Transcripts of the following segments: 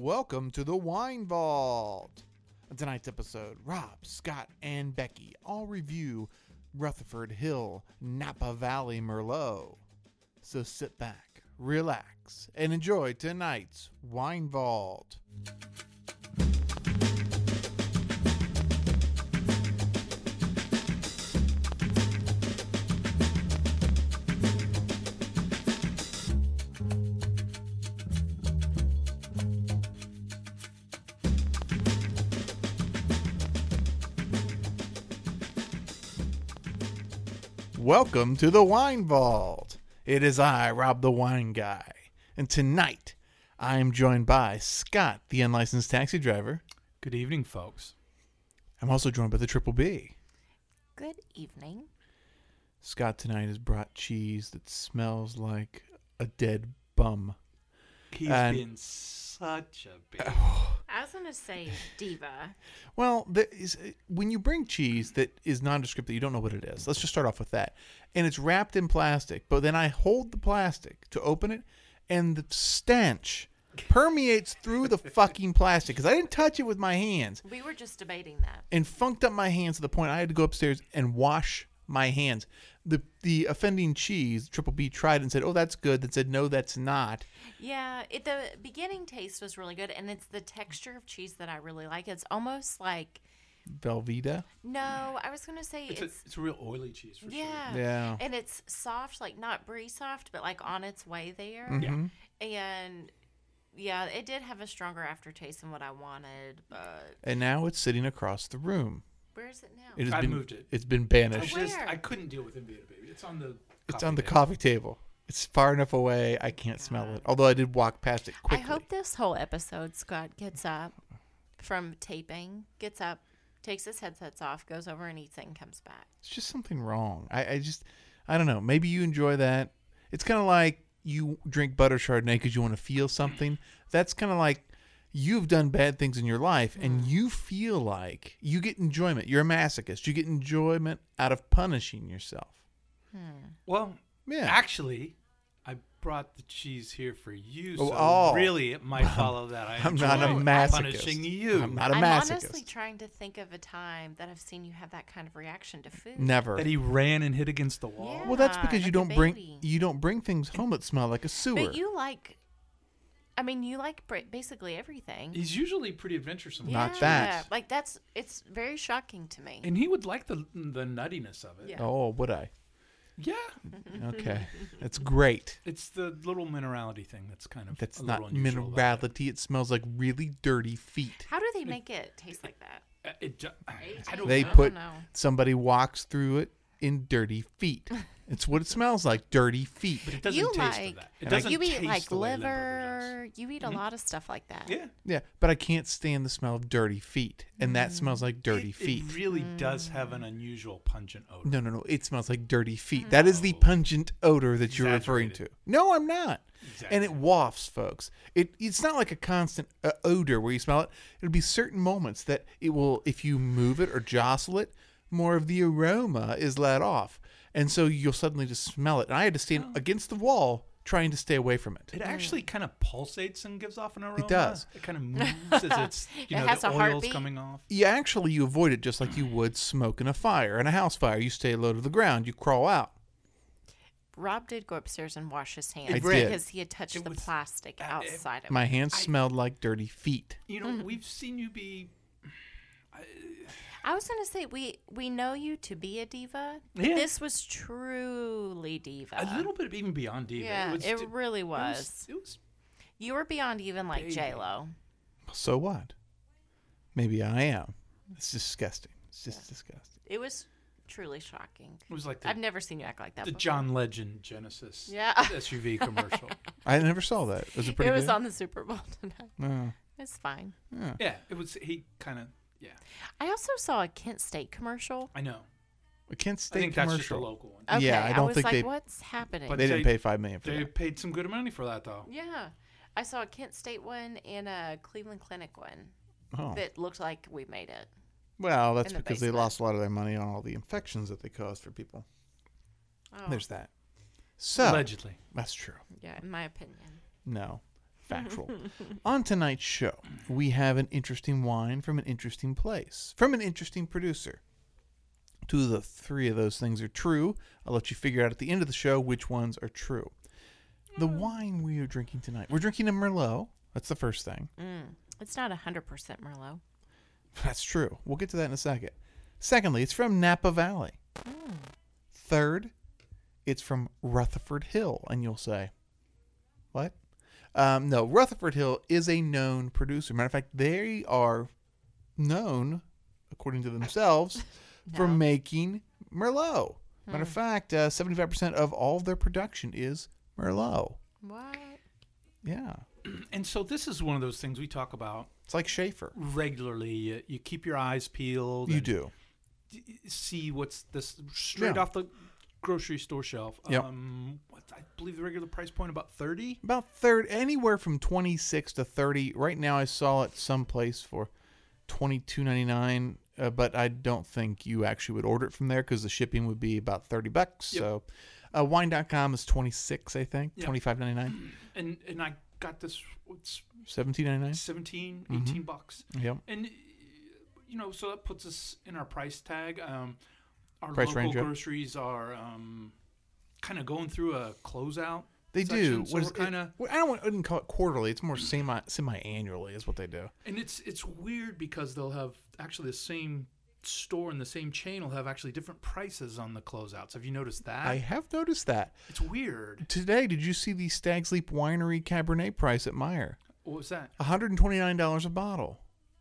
Welcome to the Wine Vault. On tonight's episode, Rob, Scott, and Becky all review Rutherford Hill Napa Valley Merlot. So sit back, relax, and enjoy tonight's Wine Vault. Welcome to the Wine Vault. It is I, Rob the Wine Guy. And tonight, I am joined by Scott, the unlicensed taxi driver. Good evening, folks. I'm also joined by the Triple B. Good evening. Scott tonight has brought cheese that smells like a dead bum. He's been such a baby. I was going to say diva. Well, when you bring cheese that is nondescript, that you don't know what it is, let's just start off with that. And it's wrapped in plastic, but then I hold the plastic to open it, and the stench permeates through the fucking plastic, because I didn't touch it with my hands. We were just debating that. And funked up my hands to the point I had to go upstairs and wash my hands. The offending cheese, Triple B tried and said, "Oh, that's good." That said, "No, that's not." Yeah, the beginning taste was really good, and it's the texture of cheese that I really like. It's almost like... Velveeta? No, I was going to say It's a real oily cheese for sure. Yeah. And it's soft, like not brie soft, but like on its way there. Mm-hmm. And yeah, it did have a stronger aftertaste than what I wanted, but... And now it's sitting across the room. Where is it now? It has I been, moved it. It's been banished. Where? I couldn't deal with Invita Baby. It's on the Coffee table. It's far enough away, I can't smell it. Although I did walk past it quickly. I hope this whole episode, Scott gets up from taping, takes his headsets off, goes over and eats it and comes back. It's just something wrong. I don't know. Maybe you enjoy that. It's kind of like you drink butter Chardonnay because you want to feel something. That's kind of like you've done bad things in your life and you feel like you get enjoyment. You're a masochist. You get enjoyment out of punishing yourself. Well, Yeah. actually, I brought the cheese here for you, so Oh. really it might follow that. I'm not a enjoy masochist. punishing you. I'm not a I'm masochist. honestly trying to think of a time that I've seen you have that kind of reaction to food. Never. That he ran and hit against the wall. Yeah. Well, that's because like you a don't baby. bring things home that smell like a sewer. But you like basically everything. He's usually pretty adventuresome. Not that. Like it's very shocking to me. And he would like the nuttiness of it. Yeah. Oh, would I? Yeah. Okay, that's great. It's the little minerality thing that's kind of That's a not little unusual about it. minerality. It smells like really dirty feet. How do they make it taste like that? I don't They know. put know. somebody walks through it in dirty feet. It's what it smells like, dirty feet. But it doesn't You taste like- of that. It doesn't You eat taste like the way Limburger liver. You eat a Mm-hmm. lot of stuff like that. does. Yeah. Yeah, but I can't stand the smell of dirty feet, and that smells like dirty feet. It really does have an unusual pungent odor. No. It smells like dirty feet. That is the pungent odor that you're referring to. Exaggerated. No, I'm not. Exactly. And it wafts, folks. It's not like a constant odor where you smell it. It'll be certain moments that it will, if you move it or jostle it, more of the aroma is let off. And so you'll suddenly just smell it. And I had to stand against the wall trying to stay away from it. It actually kind of pulsates and gives off an aroma. does. It kind of moves as it's, It has the a oil's heartbeat. coming off. You avoid it just like you would smoke in a fire, in a house fire. You stay low to the ground. You crawl out. Rob did go upstairs and wash his hands I did. because he had touched the was- plastic outside of My it. hands smelled like dirty feet. You know, we've seen you be... I was going to say, we know you to be a diva. But Yeah. this was truly diva. a little bit even beyond diva. Yeah, it really It was. it was You were beyond even like Baby. J-Lo. So what? Maybe I am. It's disgusting. It's just disgusting. It was truly shocking. it was like I've never seen you act like that the before. John Legend Genesis Yeah. SUV commercial. I never saw that. Was it pretty It was good? on the Super Bowl tonight. Oh. It's fine. Yeah, it was. He kind of. Yeah, I also saw a Kent State commercial. I know. A Kent I State think that's just a commercial. local one. Okay, Yeah, I don't was think like, they- what's happening? But They didn't they- pay $5 million for They that. paid some good money for that, though. Yeah. I saw a Kent State one and a Cleveland Clinic one Oh. that looked like we made it. Well, that's in the because they basement. lost a lot of their money on all the infections that they caused for people. Oh, There's that. So Allegedly. that's true. yeah, in my opinion. No. Factual. On tonight's show, we have an interesting wine from an interesting place, from an interesting producer. 2 of the 3 of those things are true. I'll let you figure out at the end of the show which ones are true. The wine we are drinking tonight, we're drinking a Merlot. That's the first thing. It's not 100% Merlot. That's true. We'll get to that in a second. Secondly, it's from Napa Valley. Third, it's from Rutherford Hill. And you'll say, what? No, Rutherford Hill is a known producer. Matter of fact, they are known, according to themselves, for making Merlot. Matter of fact, 75% of all of their production is Merlot. What? Yeah. And so this is one of those things we talk about It's like Schaefer. regularly. You keep your eyes peeled. You and do. see what's this straight off the grocery store shelf. Yep. I believe the regular price point about 30. About third, anywhere from 26 to 30. Right now, I saw it someplace for $22.99, but I don't think you actually would order it from there because the shipping would be about $30. Yep. So, wine.com is 26, I think, Yep. $25.99, And I got this. It's $17.99. 17, Mhm. 18 bucks. Yep. And so that puts us in our price tag. Our Price local range, yep. groceries are kind of going through a closeout. They section, do. so we're kinda- I wouldn't call it quarterly. It's more semi-annually is what they do. And it's weird because they'll have actually the same store and the same chain will have actually different prices on the closeouts. Have you noticed that? I have noticed that. It's weird. Today, did you see the Stag's Leap Winery Cabernet price at Meijer? What was that? $129 a bottle.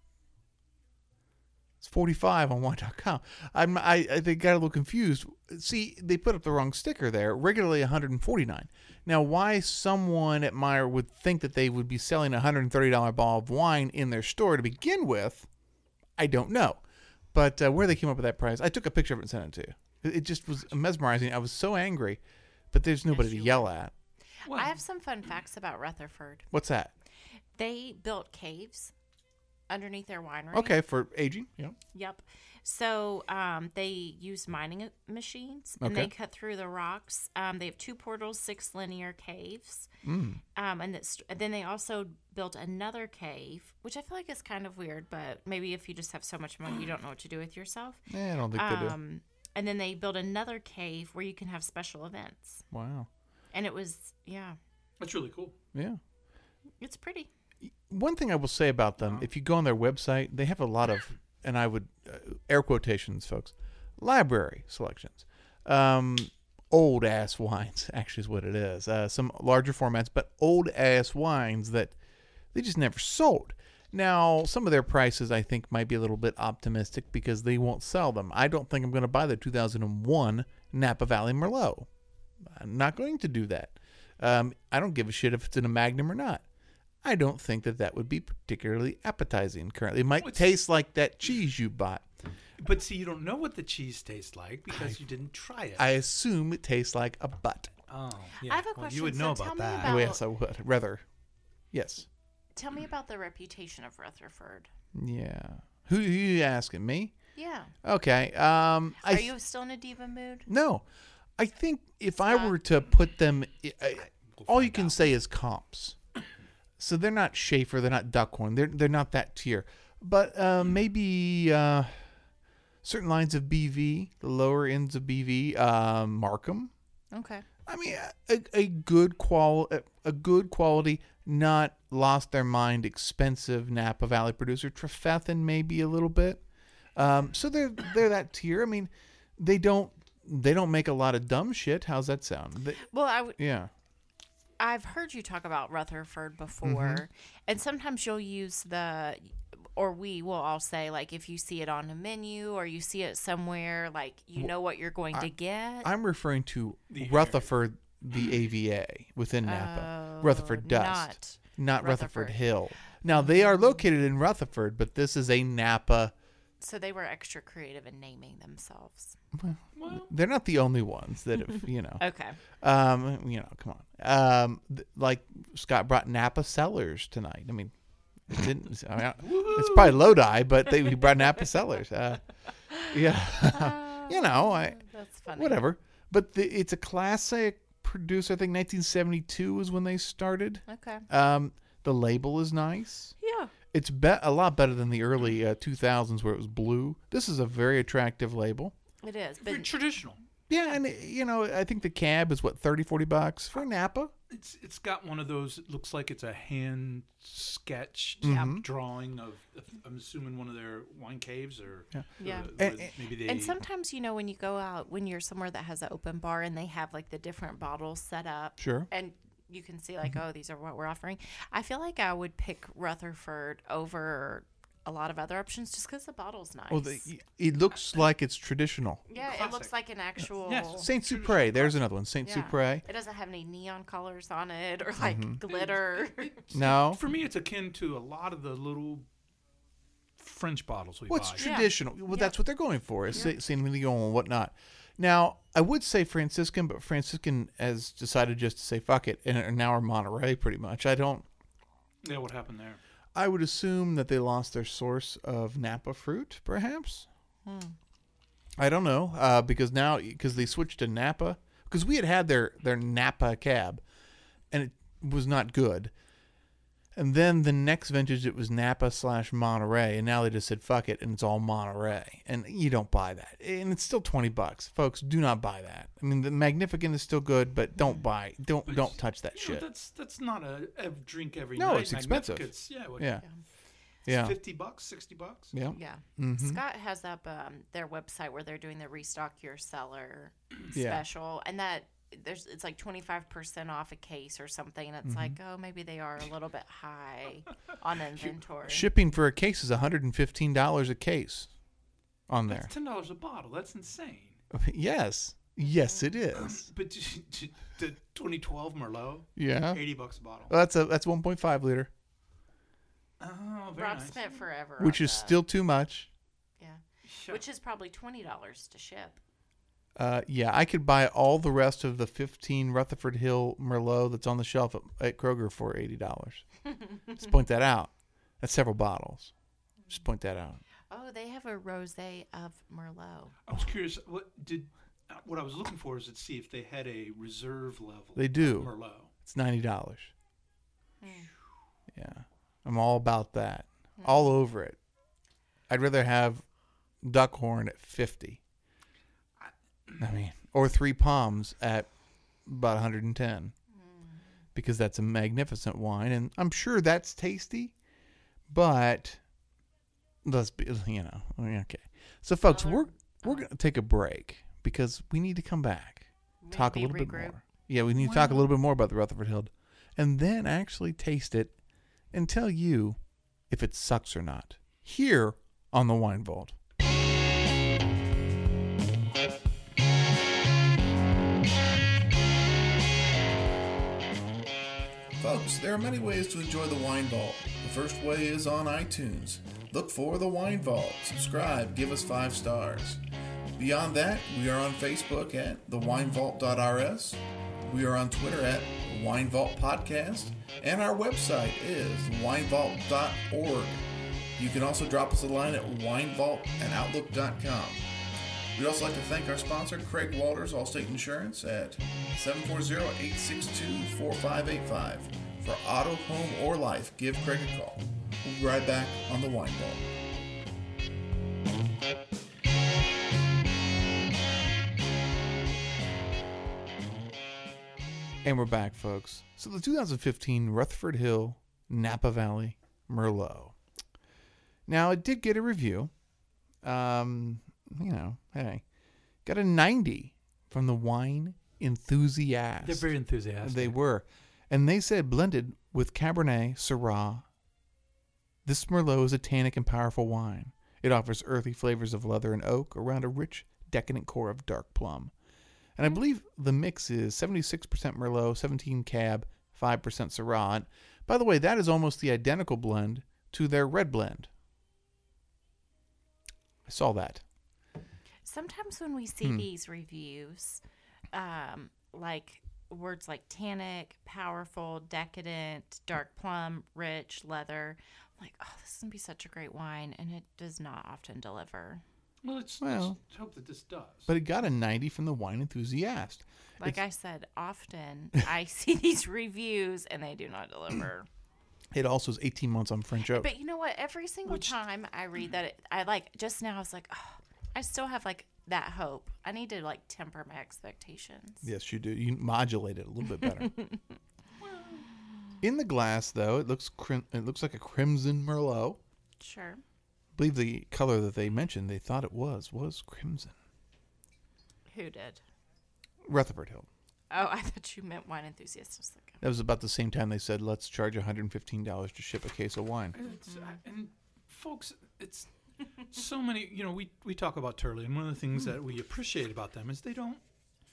It's $45 on wine.com. They got a little confused. See, they put up the wrong sticker there. Regularly $149. Now, why someone at Meijer would think that they would be selling a $130 bottle of wine in their store to begin with, I don't know. But where they came up with that price, I took a picture of it and sent it to you. It just was mesmerizing. I was so angry, but there's nobody to you yell were. at. Well, I have some fun facts about Rutherford. What's that? They built caves underneath their winery. Okay, for aging. Yeah. Yep. So they use mining machines and Okay. they cut through the rocks. They have 2 portals, 6 linear caves. Mm. And then they also built another cave, which I feel like is kind of weird, but maybe if you just have so much money, you don't know what to do with yourself. I don't think they do. And then they built another cave where you can have special events. Wow. And it was, yeah, that's really cool. Yeah. it's pretty. One thing I will say about them, if you go on their website, they have a lot of, and I would, air quotations, folks, library selections. Old ass wines, actually, is what it is. Some larger formats, but old ass wines that they just never sold. Now, some of their prices, I think, might be a little bit optimistic because they won't sell them. I don't think I'm going to buy the 2001 Napa Valley Merlot. I'm not going to do that. I don't give a shit if it's in a Magnum or not. I don't think that would be particularly appetizing currently. It might taste like that cheese you bought. But see, you don't know what the cheese tastes like because you didn't try it. I assume it tastes like a butt. Oh, yeah. I have a Well, question. you would So know tell about me that. about- Oh, yes, I would. Rather. Yes. Tell me about the reputation of Rutherford. Yeah. Who are you asking? Me? Yeah. Okay. Are you still in a diva mood? No. I think if I Scott? were to put them, We'll all you find can out. say is comps. So they're not Schaefer, they're not Duckhorn, they're not that tier. But maybe certain lines of BV, the lower ends of BV, Markham. Okay. I mean, a good quality, not lost their mind, expensive Napa Valley producer. Trefethen maybe a little bit. So they're that tier. I mean, they don't make a lot of dumb shit. How's that sound? Well, Yeah. I've heard you talk about Rutherford before, Mm-hmm. and sometimes you'll use we will all say, like, if you see it on a menu or you see it somewhere, like, you know what you're going to get. I'm referring to The Rutherford, the AVA within Napa. Rutherford Dust, not Rutherford Rutherford. Hill. Now, they are located in Rutherford, but this is a Napa. So they were extra creative in naming themselves. Well, They're not the only ones that have, Okay. come on. Like Scott brought Napa Cellars tonight. I mean, it didn't. It's probably Lodi, but he brought Napa Cellars. Yeah, That's funny. whatever. But it's a classic producer. I think 1972 was when they started. Okay. The label is nice. Yeah. It's a lot better than the early 2000s where it was blue. This is a very attractive label. It is. Very But traditional. Yeah, and I think the cab is what, $30-$40 for Napa. It's got one of those. It looks like it's a hand sketched Mm-hmm. drawing of. I'm assuming one of their wine caves or Yeah. maybe they. and sometimes, when you go out, when you're somewhere that has an open bar and they have like the different bottles set up. Sure. And you can see like, oh, these are what we're offering. I feel like I would pick Rutherford over a lot of other options just because the bottle's nice. Well, it looks like it's traditional. yeah, it Classic. looks like an actual. Yes. Saint Supre. There's another one. Saint Yeah. Supre. It doesn't have any neon colors on it or like glitter. No. For me, it's akin to a lot of the little French bottles we What's buy. traditional? Well, Yeah. that's what they're going for. Is Saint Emilion and whatnot. Now, I would say Franciscan, but Franciscan has decided just to say fuck it, and are now are Monterey pretty much. Yeah, what happened there? I would assume that they lost their source of Napa fruit, perhaps. I don't know, because they switched to Napa, because we had their Napa cab, and it was not good. And then the next vintage, it was Napa/Monterey, and now they just said fuck it, and it's all Monterey, and you don't buy that, and it's still $20, folks. Do not buy that. I mean, the Magnificent is still good, but don't touch that You know, shit. that's not a drink every No, night. it's expensive. Magnificat's, yeah. Yeah, It's yeah, $50, $60. yeah. Yeah. Mm-hmm. Scott has up their website where they're doing the restock your cellar Yeah. special, and that it's like 25% off a case or something, and Mm-hmm. it's like, oh, maybe they are a little bit high on inventory. Shipping for a case is $115 a case on there. That's $10 a bottle. That's insane. Yes, it is. But the 2012 Merlot, Yeah, $80 a bottle. well, that's 1.5 liter, Oh, very Rob nice. spent forever, which on is that. still too much. yeah, Sure. which is probably $20 to ship. Yeah, I could buy all the rest of the 15 Rutherford Hill Merlot that's on the shelf at Kroger for $80. Just point that out. That's several bottles. Just point that out. Oh, they have a rosé of Merlot. I was curious. What I was looking for is to see if they had a reserve level. They do. Of Merlot. It's $90. Hmm. Yeah, I'm all about that. All over it. I'd rather have Duckhorn at 50. I mean, or Three Palms at about 110, because that's a magnificent wine, and I'm sure that's tasty. But let's be, okay. So, folks, we're gonna take a break because we need to come back, talk a Maybe little bit regroup. more. Yeah, we need to talk a little bit more about the Rutherford Hill, and then actually taste it and tell you if it sucks or not. Here on the Wine Vault. Folks, there are many ways to enjoy the Wine Vault. The first way is on iTunes. Look for the Wine Vault. Subscribe, give us 5 stars. Beyond that, we are on Facebook at thewinevault.rs. We are on Twitter at Wine Vault Podcast, and our website is winevault.org. You can also drop us a line at winevault@outlook.com. We'd also like to thank our sponsor, Craig Walters, Allstate Insurance, at 740-862-4585. For auto, home, or life, give Craig a call. We'll be right back on the Wine Vault. And we're back, folks. So the 2015 Rutherford Hill Napa Valley Merlot. Now, it did get a review. Hey, got a 90 from the Wine Enthusiast. They're very enthusiastic. They were. And they said, blended with Cabernet, Syrah, this Merlot is a tannic and powerful wine. It offers earthy flavors of leather and oak around a rich, decadent core of dark plum. And I believe the mix is 76% Merlot, 17 Cab, 5% Syrah. And by the way, that is almost the identical blend to their red blend. I saw that. Sometimes when we see these reviews, like words like tannic, powerful, decadent, dark plum, rich, leather, I'm like, oh, this is going to be such a great wine, and it does not often deliver. Well, let's hope that this does. But it got a 90 from the Wine Enthusiast. Like I said, often I see these reviews, and they do not deliver. It also is 18 months on French oak. But you know what? Every single time I read that, I like, just now I was like, oh, I still have like that hope. I need to like temper my expectations. Yes, you do. You modulate it a little bit better. In the glass, though, it looks like a crimson Merlot. Sure. I believe the color that they mentioned, they thought it was crimson. Who did? Rutherford Hill. Oh, I thought you meant wine enthusiasts. I was like, That was about the same time they said, let's charge $115 to ship a case of wine. And folks, it's so many. You know, we talk about Turley, and one of the things that we appreciate about them is they don't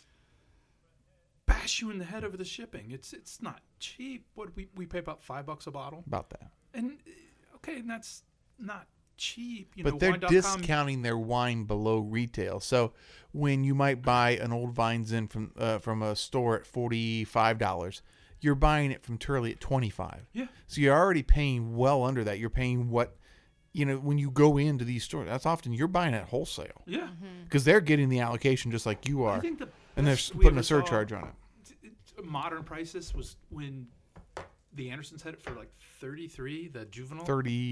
bash you in the head over the shipping. It's not cheap. What we pay about $5 a bottle, About that. and okay, and that's not cheap. You But know, they're wine.com, discounting their wine below retail. So when you might buy an old Vines Inn from a store at $45, you're buying it from Turley at $25. Yeah. So you're already paying well under that. You're paying what, when you go into these stores, that's often you're buying at wholesale Yeah. because they're getting the allocation just like you I are, think the and they're best we putting ever a surcharge on it. Modern prices was when the Andersons had it for like 33, the juvenile.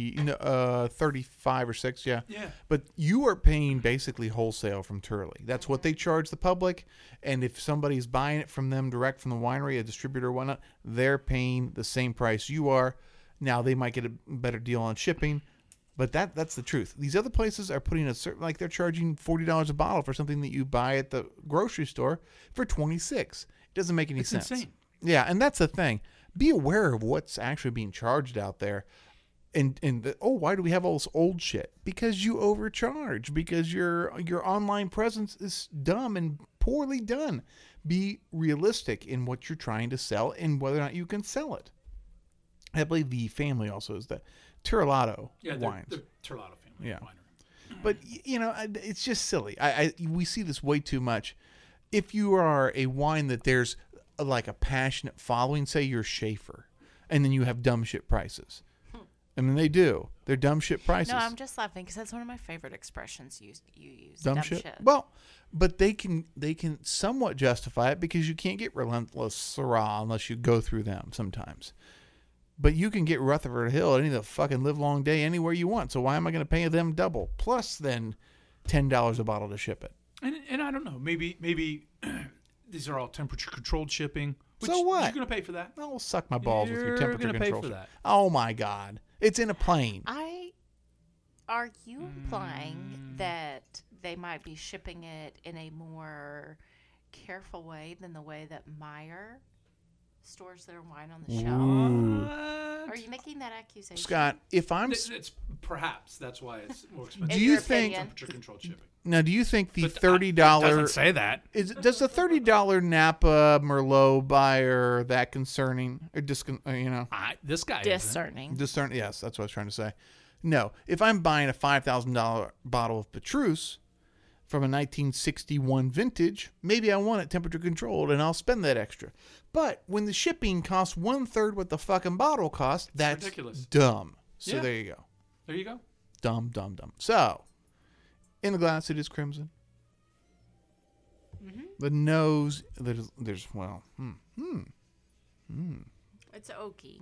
35 or 6, yeah. Yeah. But you are paying basically wholesale from Turley. That's what they charge the public. And if somebody's buying it from them direct from the winery, a distributor or whatnot, they're paying the same price you are. Now, they might get a better deal on shipping, but that's the truth. These other places are putting like they're charging $40 a bottle for something that you buy at the grocery store for $26. It doesn't make any sense. Insane. Yeah, and that's the thing. Be aware of what's actually being charged out there. Why do we have all this old shit? Because you overcharge. Because your online presence is dumb and poorly done. Be realistic in what you're trying to sell and whether or not you can sell it. I believe the family also is the Tirolato wines. The Terlato family Yeah. winery. But it's just silly. We see this way too much. If you are a wine that there's like a passionate following, say you're Schaefer, and then you have dumb shit prices. I mean, they do. They're dumb shit prices. no, I'm just laughing because that's one of my favorite expressions you use. dumb shit. Well, but they can somewhat justify it because you can't get Relentless Syrah unless you go through them sometimes. But you can get Rutherford Hill any of the fucking live long day anywhere you want. So why am I going to pay them double plus then $10 a bottle to ship it? And I don't know. Maybe these are all temperature controlled shipping. Which So what? You're going to pay for that. Oh, suck my balls with your You're temperature gonna pay control. for that. Oh my God, it's in a plane. Are you implying that they might be shipping it in a more careful way than the way that Meyer stores their wine on the shelf? Are you making that accusation? Scott, if I'm It's perhaps that's why it's more expensive. Do you your think- opinion. Temperature controlled shipping? now, do you think the But $30 it doesn't say that. does the $30 Napa Merlot buyer that concerning or this This guy Discerning. discern? Yes, that's what I was trying to say. No, if I'm buying a $5,000 bottle of Petrus from a 1961 vintage, maybe I want it temperature controlled and I'll spend that extra. But when the shipping costs 1/3 what the fucking bottle costs, that's ridiculous. dumb. So Yeah. there you go. There you go. Dumb. So, in the glass, it is crimson. The nose, there's It's oaky.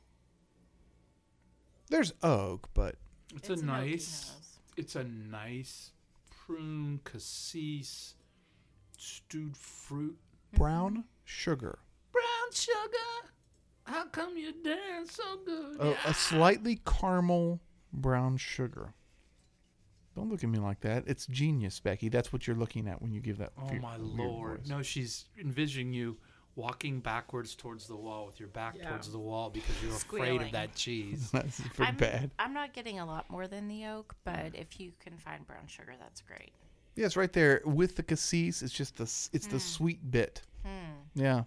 there's oak, but It's an a oaky nice. nose. It's a nice prune cassis stewed fruit. brown sugar. Brown sugar. How come you dance so good? A slightly caramel brown sugar. Don't look at me like that. It's genius, Becky. That's what you're looking at when you give that. Oh weird- my weird lord! voice. No, she's envisioning you walking backwards towards the wall with your back towards the wall because you're afraid Squealing. of that cheese. That's pretty bad. I'm not getting a lot more than the oak, but if you can find brown sugar, that's great. Yeah, it's right there with the cassis. It's just the sweet bit. Yeah.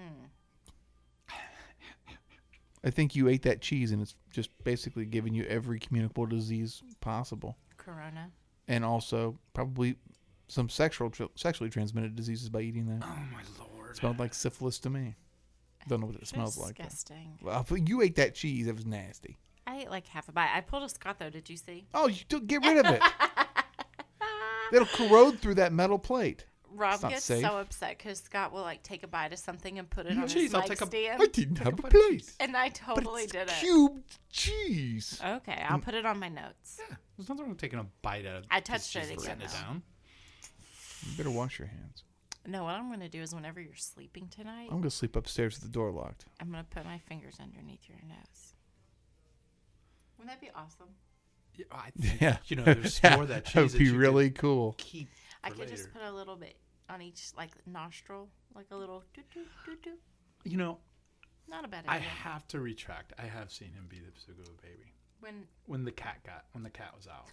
I think you ate that cheese and it's just basically giving you every communicable disease possible, Corona. and also probably some sexually transmitted diseases by eating that. Oh my lord! It smelled like syphilis to me. Don't know what it smells like. though. Disgusting. Well, if you ate that cheese, it was nasty. I ate like half a bite. I pulled a Scott though. Did you see? Oh, get rid of it. It'll corrode through that metal plate. Rob not gets safe. so upset because Scott will like take a bite of something and put it on Cheese, his I'll mic take a- stand. I didn't have a bite of plate. cheese. And I But totally it's did it. cubed cheese. Okay, I'll put it on my notes. There's nothing wrong with taking a bite out of I touched just it again, sitting it though. down. You better wash your hands. No, what I'm going to do is whenever you're sleeping tonight, I'm gonna sleep upstairs with the door locked. I'm going to put my fingers underneath your nose. Wouldn't that be awesome? Yeah, I think, Yeah, you know, there's more of that that cheese would be you really could cool. keep I for could later. just put a little bit on each like nostril, like a little doo doo doo doo. You know, Not a bad I idea. have to retract. I have seen him be the Pseudo baby When when the cat was out.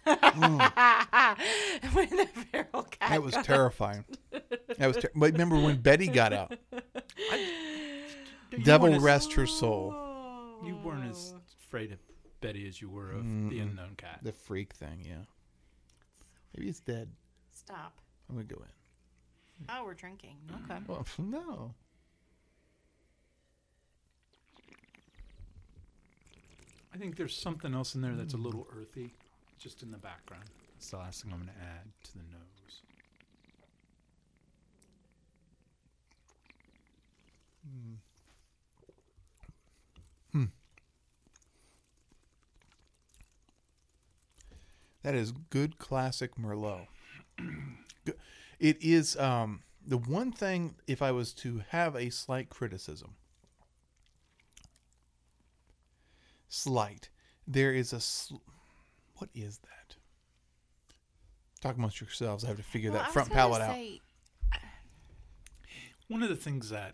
when the feral cat. That was got- terrifying. But remember when Betty got out? You Devil weren't as- rest her soul. You weren't as afraid of Betty as you were of the unknown cat. The freak thing, yeah. Maybe it's dead. Stop. I'm gonna go in. Oh, we're drinking. Okay. Well, no. I think there's something else in there that's a little earthy, just in the background. That's the last thing I'm going to add to the nose. That is good classic Merlot. It is the one thing, if I was to have a slight criticism. Slight. There is a... what is that? Talk amongst yourselves. I have to figure that front palate out. One of the things that,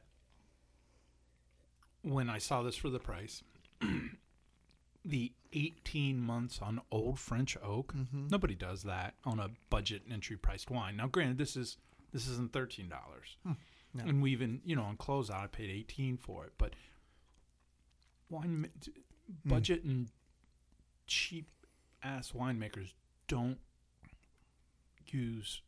when I saw this for the price, the 18 months on old French oak, nobody does that on a budget entry-priced wine. Now, granted, this isn't $13. No. And we even, on closeout, I paid $18 for it. But budget and cheap-ass winemakers don't use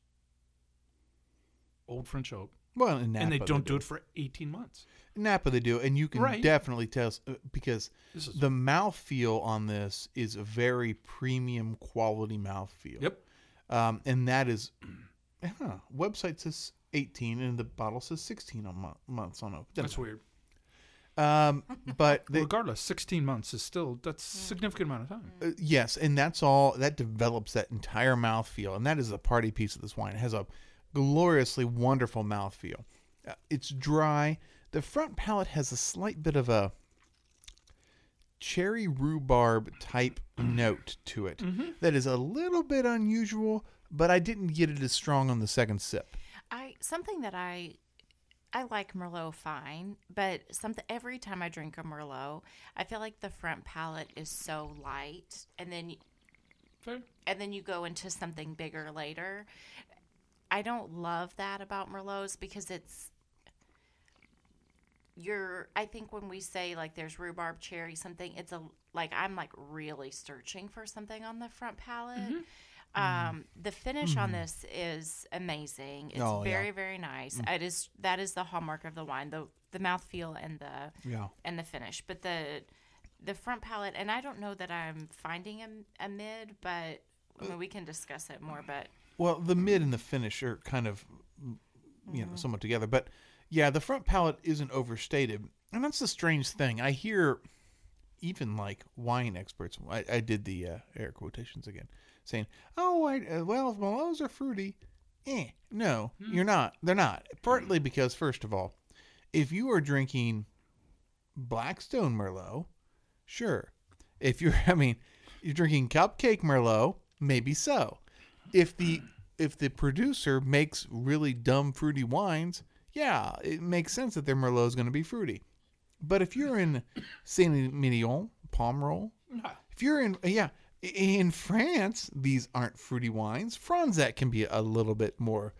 old French oak. Well, in Napa, And they don't do it for 18 months. Napa they do, and you can Right. definitely tell because This is the mouthfeel on this is a very premium quality mouthfeel. Yep. And that is, website says 18 and the bottle says 16 on months on oak. That's weird. But they, Regardless, 16 months is still, that's a significant amount of time. yes, and that's all that develops that entire mouthfeel, and that is the party piece of this wine. It has a gloriously wonderful mouthfeel. It's dry. The front palate has a slight bit of a cherry rhubarb type note to it that is a little bit unusual, but I didn't get it as strong on the second sip. Something that I like Merlot fine, but every time I drink a Merlot, I feel like the front palate is so light, and then Fair. you go into something bigger later. I don't love that about Merlots because I think when we say like there's rhubarb, cherry, something, it's I'm like really searching for something on the front palate. The finish on this is amazing. It's very, very nice. That is the hallmark of the wine, the mouthfeel and the finish. But the front palate, and I don't know that I'm finding a mid, but I mean, we can discuss it more. But Well, the mid and the finish are kind of, somewhat together. But yeah, the front palate isn't overstated. And that's the strange thing. I hear even like wine experts, I did the air quotations again, saying, well, if Merlots are fruity, no, you're not. They're not. Partly because, first of all, if you are drinking Blackstone Merlot, sure. If you're drinking Cupcake Merlot, maybe so. If the producer makes really dumb fruity wines, yeah, it makes sense that their Merlot is going to be fruity. But if you're in Saint-Emilion, Pomerol, if you're in France, these aren't fruity wines. Franzek can be a little bit more,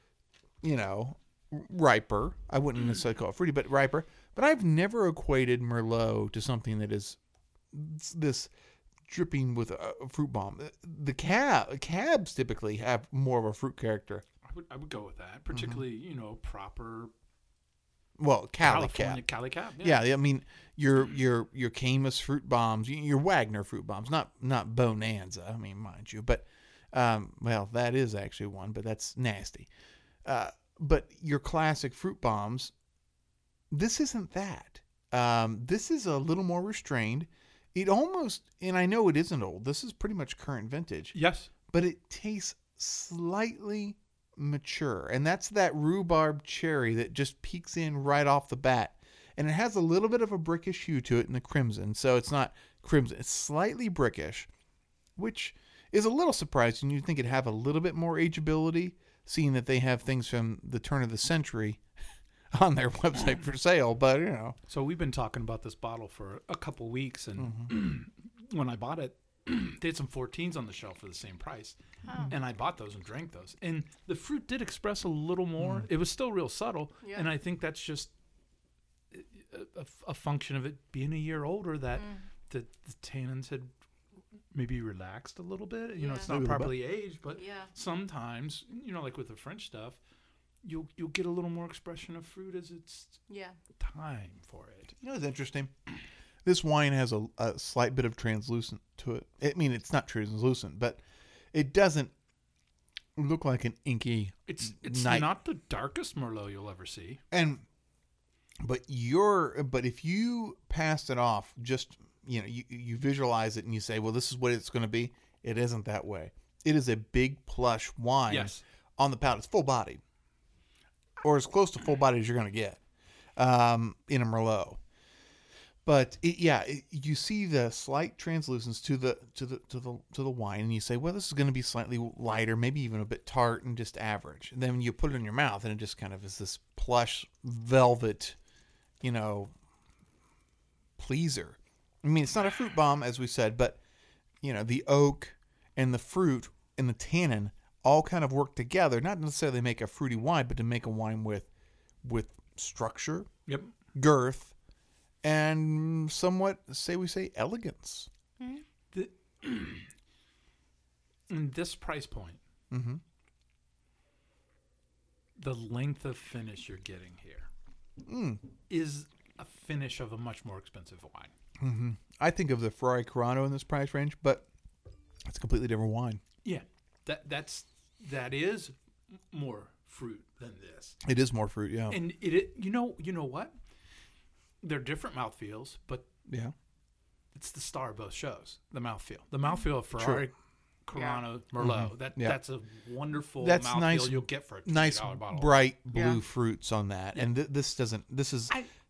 riper. I wouldn't necessarily call it fruity, but riper. But I've never equated Merlot to something that is this dripping with a fruit bomb. The cabs typically have more of a fruit character. I would go with that, particularly proper Well, Cali California Cab. Cali Cab. Yeah, I mean your Camus fruit bombs, your Wagner fruit bombs, not Bonanza. I mean, mind you, but that is actually one, but that's nasty. But your classic fruit bombs, this isn't that. This is a little more restrained. It almost, and I know it isn't old. This is pretty much current vintage. Yes. But it tastes slightly mature. And that's that rhubarb cherry that just peeks in right off the bat. And it has a little bit of a brickish hue to it in the crimson. So it's not crimson. It's slightly brickish, which is a little surprising. You'd think it'd have a little bit more ageability, seeing that they have things from the turn of the century on their website for sale. But, you know. So we've been talking about this bottle for a couple weeks, and when I bought it, they had some 14s on the shelf for the same price. Oh. And I bought those and drank those. And the fruit did express a little more. It was still real subtle. Yeah. And I think that's just a function of it being a year older, that the tannins had maybe relaxed a little bit. You know, Yeah. it's not Maybe a little properly aged, but Yeah. sometimes, you know, like with the French stuff, you'll get a little more expression of fruit as it's Yeah. time for it. You know, it's interesting. This wine has a slight bit of translucent to it. I mean, it's not translucent, but it doesn't look like an inky. It's night. not the darkest Merlot you'll ever see. But if you passed it off, just, you know, you visualize it and you say, well, this is what it's going to be. It isn't that way. It is a big plush wine Yes. on the palate. It's full bodied, or as close to full bodied as you're going to get in a Merlot. But you see the slight translucence to the wine, and you say, well, this is going to be slightly lighter, maybe even a bit tart, and just average. And then you put it in your mouth, and it just kind of is this plush velvet, you know, pleaser. I mean, it's not a fruit bomb, as we said, but you know, the oak and the fruit and the tannin all kind of work together, not necessarily make a fruity wine, but to make a wine with structure, Yep. girth, and somewhat, elegance. In this price point, Mm-hmm. the length of finish you're getting here is a finish of a much more expensive wine. Mm-hmm. I think of the Ferrari Carano in this price range, but it's a completely different wine. Yeah, that is more fruit than this, It is more fruit, yeah. and it you know what? They're different mouthfeels, but Yeah. it's the star of both shows. The mouthfeel of Ferrari Carano Merlot. That's a wonderful That's mouthfeel nice- you'll get for a $2 Nice, bottle. bright blue Yeah. fruits on that. And this doesn't, this is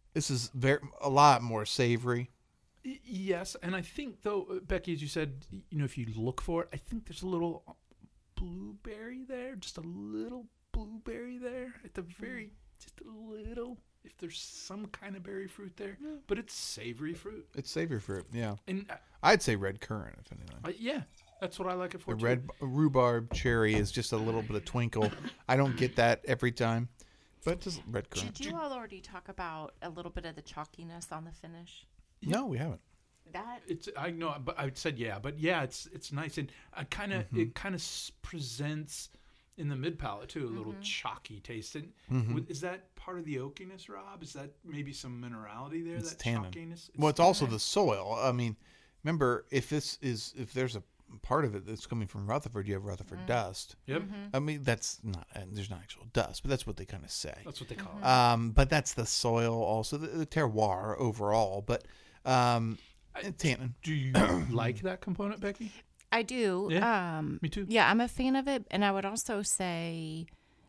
a lot more savory. Yes, and I think though, Becky, as you said, you know, if you look for it, I think there's a little blueberry there, just a little blueberry there at the very, just a little. If there's some kind of berry fruit there, but it's savory fruit, It's savory fruit, yeah. and I'd say red currant, if anything. yeah, that's what I like it for. The too. red rhubarb cherry is just a little bit of twinkle. I don't get that every time, but just red currant. Did you all already talk about a little bit of the chalkiness on the finish? No, we haven't. That It's I know, but I said yeah, but yeah, it's nice, and I kind of it kind of presents in the mid palate too a little chalky taste. And is that part of the oakiness, Rob? Is that maybe some minerality there? It's that tannin. chalkiness. Well, it's also the soil. I mean, remember, if there's a part of it that's coming from Rutherford, you have Rutherford dust. Yep, I mean, that's not, there's not actual dust, but that's what they kind of say. that's what they call it. But that's the soil, also the terroir overall. But tannin. Do you like that component, Becky? I do. Yeah, me too. Yeah, I'm a fan of it, and I would also say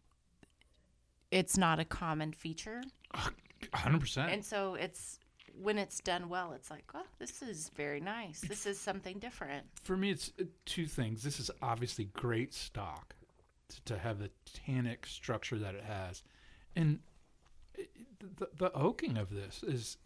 it's not a common feature. 100%. And so it's when it's done well, it's like, oh, this is very nice. This is something different. For me, it's two things. This is obviously great stock to have the tannic structure that it has, and the oaking of this is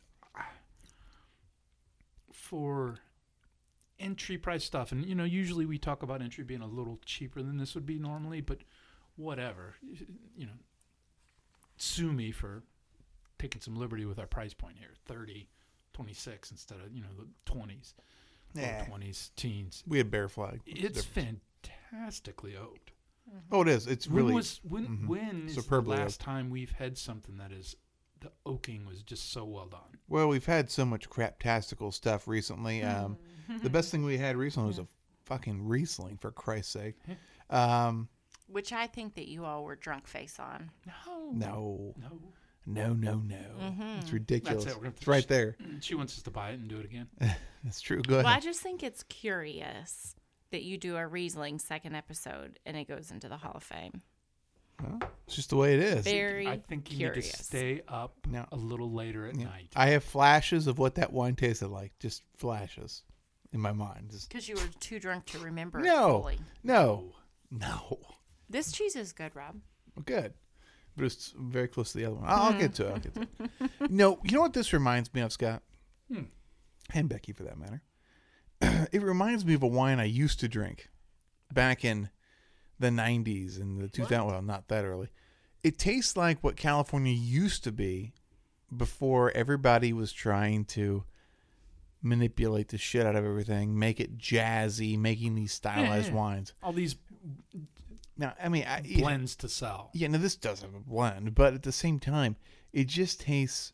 for entry price stuff. And you know, usually we talk about entry being a little cheaper than this would be normally, but whatever. You know, sue me for taking some liberty with our price point here. 30, 26 instead of, you know, the 20s. Yeah. 20s, teens. We had Bear Flag. It's fantastically oaked. Oh, it is. It's really When is the superbly last oaked. time we've had something that is the oaking was just so well done? Well, we've had so much craptastical stuff recently. The best thing we had recently was a fucking Riesling, for Christ's sake. Which I think that you all were drunk face on. No. No. It's ridiculous. That's it. It's right there. She wants us to buy it and do it again. That's true. Go ahead. Well, I just think it's curious that you do a Riesling second episode and it goes into the Hall of Fame. Well, it's just the way it is. Very I think you curious. need to stay up No. a little later at night. I have flashes of what that wine tasted like. Just flashes in my mind. Just Because you were too drunk to remember it no, fully. no. This cheese is good, Rob. Well, good. But it's very close to the other one. I'll get to it. No, you know what this reminds me of, Scott? And Becky, for that matter. It reminds me of a wine I used to drink back in the 90s and the 2000s. Well, not that early. It tastes like what California used to be before everybody was trying to manipulate the shit out of everything, make it jazzy, making these stylized wines. All these Now, I mean, blends to sell. Yeah, now this does have a blend, but at the same time, it just tastes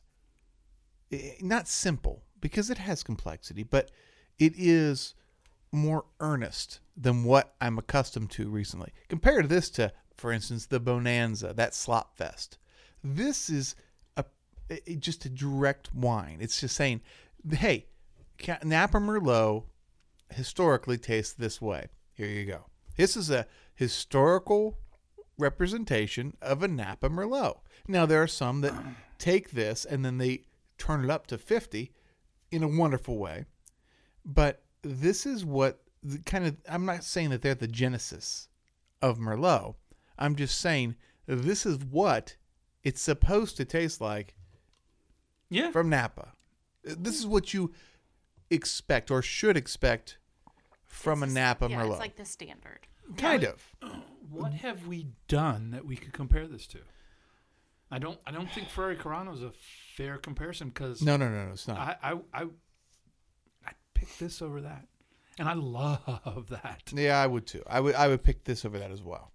not simple because it has complexity, but it is more earnest than what I'm accustomed to recently. Compare this to, for instance, the Bonanza, that slop fest. This is just a direct wine. It's just saying, hey, Napa Merlot historically tastes this way. Here you go. This is a historical representation of a Napa Merlot. Now, there are some that take this and then they turn it up to 50 in a wonderful way. But this is what I'm not saying that they're the genesis of Merlot. I'm just saying this is what it's supposed to taste like from Napa. This is what you expect or should expect from a Napa Merlot. It's like the standard. Kind of. What have we done that we could compare this to? I don't think Ferrari Carano is a fair comparison because No, it's not. I picked this over that, and I love that. Yeah, I would too. I would pick this over that as well.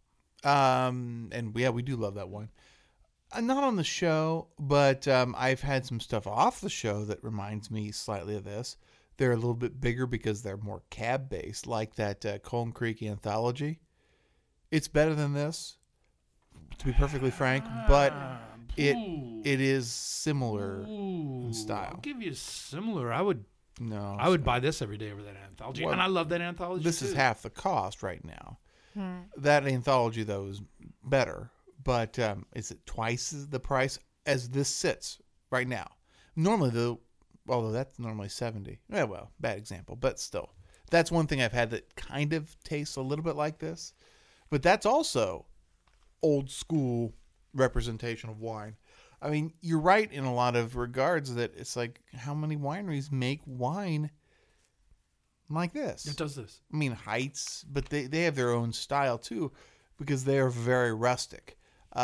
And yeah, we do love that one. Not on the show, but I've had some stuff off the show that reminds me slightly of this. They're a little bit bigger because they're more cab based, like that Colne Creek Anthology. It's better than this, to be perfectly frank, but it is similar in style. I'll give you similar. I would No, buy this every day over that Anthology, Well, and I love that Anthology. this too. is half the cost right now. That Anthology though is better, but is it twice the price as this sits right now? Normally although that's normally 70. Yeah, well, bad example, but still, that's one thing I've had that kind of tastes a little bit like this, but that's also old school representation of wine. I mean, you're right in a lot of regards that it's like how many wineries make wine like this? It does this. I mean, Heights, but they have their own style too, because they are very rustic.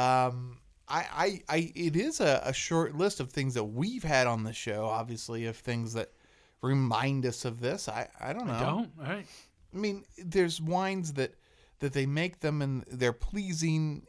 It is a short list of things that we've had on the show, obviously, of things that remind us of this. I don't know. All right. I mean, there's wines that they make them and they're pleasing,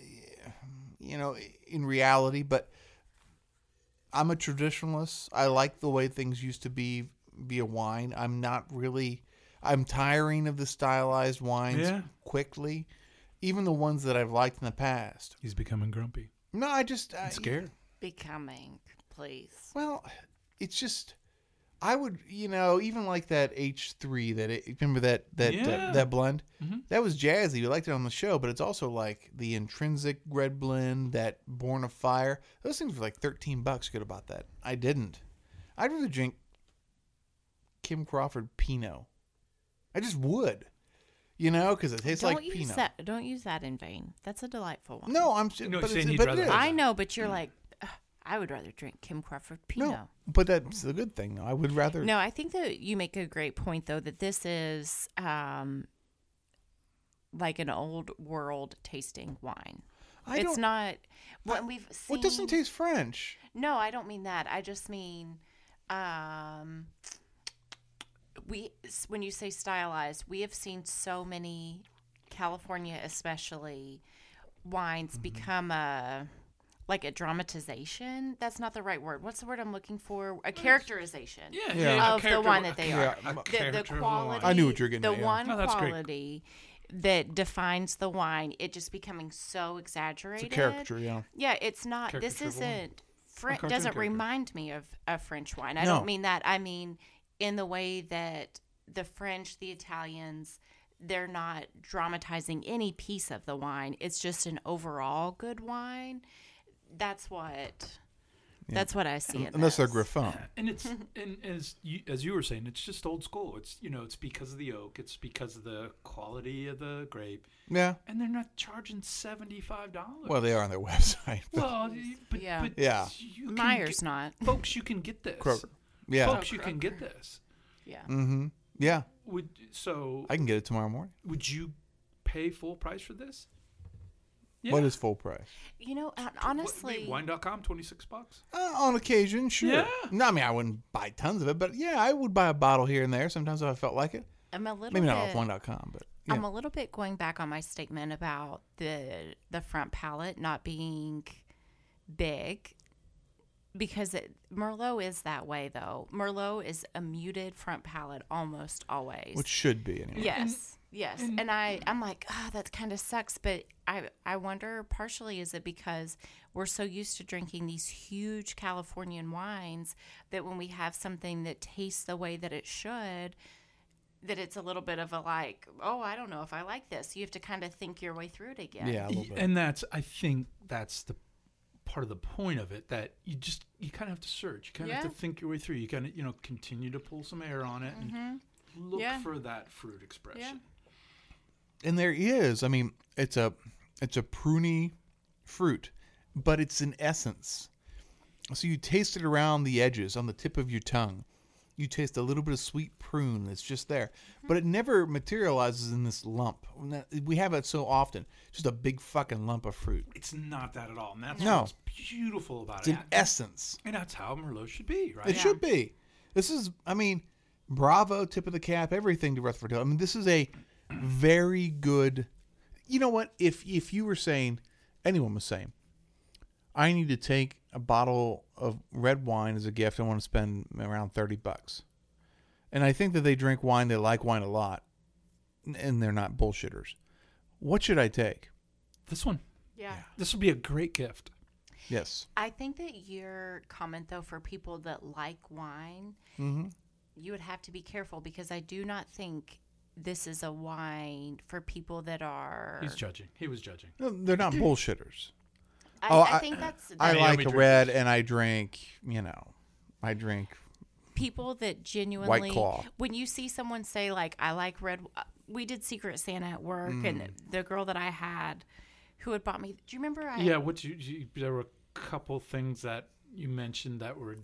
in reality, but I'm a traditionalist. I like the way things used to be a wine. I'm tiring of the stylized wines quickly. Even the ones that I've liked in the past. He's becoming grumpy. No, I'm scared. Becoming, please. Well, it's just, I would, even like that H3, remember that blend? Mm-hmm. That was jazzy. We liked it on the show, but it's also like the intrinsic red blend, that Born of Fire. Those things were like $13. Good about that. I didn't. I'd rather drink Kim Crawford Pinot. I just would. Because it tastes like Pinot. Don't use that in vain. That's a delightful one. No, you're saying you'd rather it is. I know, but you're like, I would rather drink Kim Crawford Pinot. No, but that's a good thing, though. I would rather. No, I think that you make a great point, though, that this is like an old world tasting wine. It's not what we've seen. Well, it doesn't taste French. No, I don't mean that. I just mean when you say stylized, we have seen so many, California especially, wines become like a dramatization. That's not the right word. What's the word I'm looking for? A characterization. Yeah. Of the wine that they are. A The character of the quality. wine. I knew what you're getting The at, yeah. one Oh, that's great. quality that defines the wine, it just becoming so It's exaggerated. a caricature, yeah. Yeah, it's not. This Caricature of wine. isn't. cartoon Doesn't character. remind me of a French wine. I No. don't mean that. I mean in the way that the French, the Italians, they're not dramatizing any piece of the wine. It's just an overall good wine. That's what. That's what I see. Unless they're this. Griffon. And it's and as you were saying, it's just old school. It's it's because of the oak. It's because of the quality of the grape, Yeah. and they're not charging $75. Well, they are on their website. But Well, but, Yeah. but Yeah. you can Myers not. folks, you can get this. Kroger. Yeah. Folks, you can get this. Yeah. Mm-hmm. Yeah. So I can get it tomorrow morning. would you pay full price for this? What is full price? You know, honestly, Wine.com, $26. On occasion, sure. Yeah. No, I mean, I wouldn't buy tons of it, but yeah, I would buy a bottle here and there sometimes if I felt like it. I'm a little Maybe bit. not off wine.com, but yeah. I'm a little bit going back on my statement about the front palate not being big, because Merlot is that way though. Merlot is a muted front palate almost always. Which should be anyway. Yes, yes. And I'm like, that kind of sucks. But I wonder, partially, is it because we're so used to drinking these huge Californian wines that when we have something that tastes the way that it should, that it's a little bit of a like, oh, I don't know if I like this. You have to kind of think your way through it again. Yeah, a little bit. And I think that's the part of the point of it, that you kind of have to search. You kind of have Yeah. to think your way through. You kind of, continue to pull some air on it and look Yeah. for that fruit expression. And there is, I mean, it's a pruny fruit, but it's an essence. So you taste it around the edges, on the tip of your tongue. You taste a little bit of sweet prune that's just there, but it never materializes in this lump. We have it so often, just a big fucking lump of fruit. It's not that at all. And that's No. what's beautiful about It's it. an essence. And that's how Merlot should be, right? It should be. This is, I mean, bravo, tip of the cap, everything to Rutherford Hill. I mean, this is a very good. You know what? If you were saying, anyone was saying, I need to take a bottle of red wine as a gift, I want to spend around $30. And I think that they drink wine, they like wine a lot, and they're not bullshitters. What should I take? This one. Yeah. This would be a great gift. Yes. I think that your comment, though, for people that like wine, you would have to be careful, because I do not think this is a wine for people that are. He's judging. He was judging. No, they're not bullshitters. I think that's I Naomi like a drinks. red, and I drink, I drink people that genuinely. White Claw. When you see someone say, like, I like red. We did Secret Santa at work, and the girl that I had who had bought me. Do you remember? Yeah, there were a couple things that you mentioned that were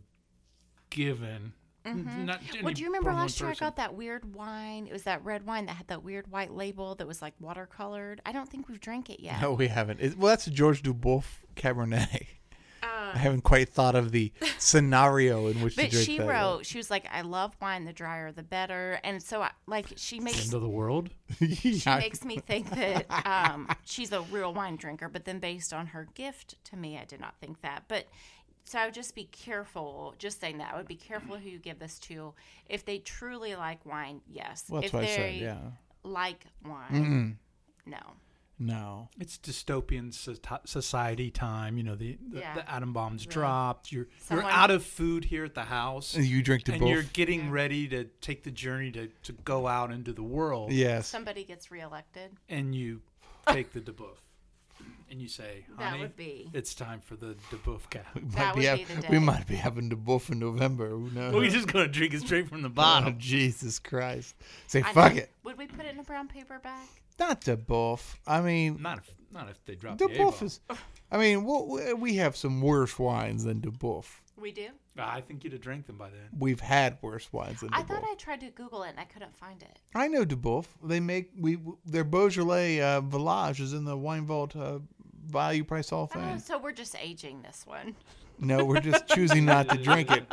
given. Not Well, do you remember from one last year I person. got that weird wine? It was that red wine that had that weird white label that was like watercolored. I don't think we've drank it yet. No, we haven't. Well, that's a George Dubois Cabernet. I haven't quite thought of the scenario in which to But drink she that. wrote, she was like, I love wine, the drier the better. And so, she makes End of the world. she makes me think that she's a real wine drinker. But then based on her gift to me, I did not think that. But so I would just be careful, just saying that. I would be careful who you give this to. If they truly like wine, yes. Well, that's if what I they said, yeah. like wine, no. No. It's dystopian society time. The Yeah. the atom bombs Right. dropped. You're Someone- out of food here at the house, You drink and Dubois? you're getting ready to take the journey to go out into the world. Yes. Somebody gets reelected. And you take the DeBuff, and you say, That "Honey, would be. it's time for the DeBuff cap." That would be the day. We might be having Dubois in November. Who knows? We're just gonna drink it straight from the Oh, bottom. Jesus Christ. Say, I fuck know. it. Would we put it in a brown paper bag? Not Dubois. I mean, Not if they drop the Dubois A-bomb. is. I mean, we have some worse wines than Dubois. We do. I think you'd have drank them by then. We've had worse wines than I Dubois. thought I tried to Google it and I couldn't find it. I know Dubois. They make their Beaujolais Village is in the Wine Vault Value Price Hall of Fame. So we're just aging this one. No, we're just choosing not to drink it.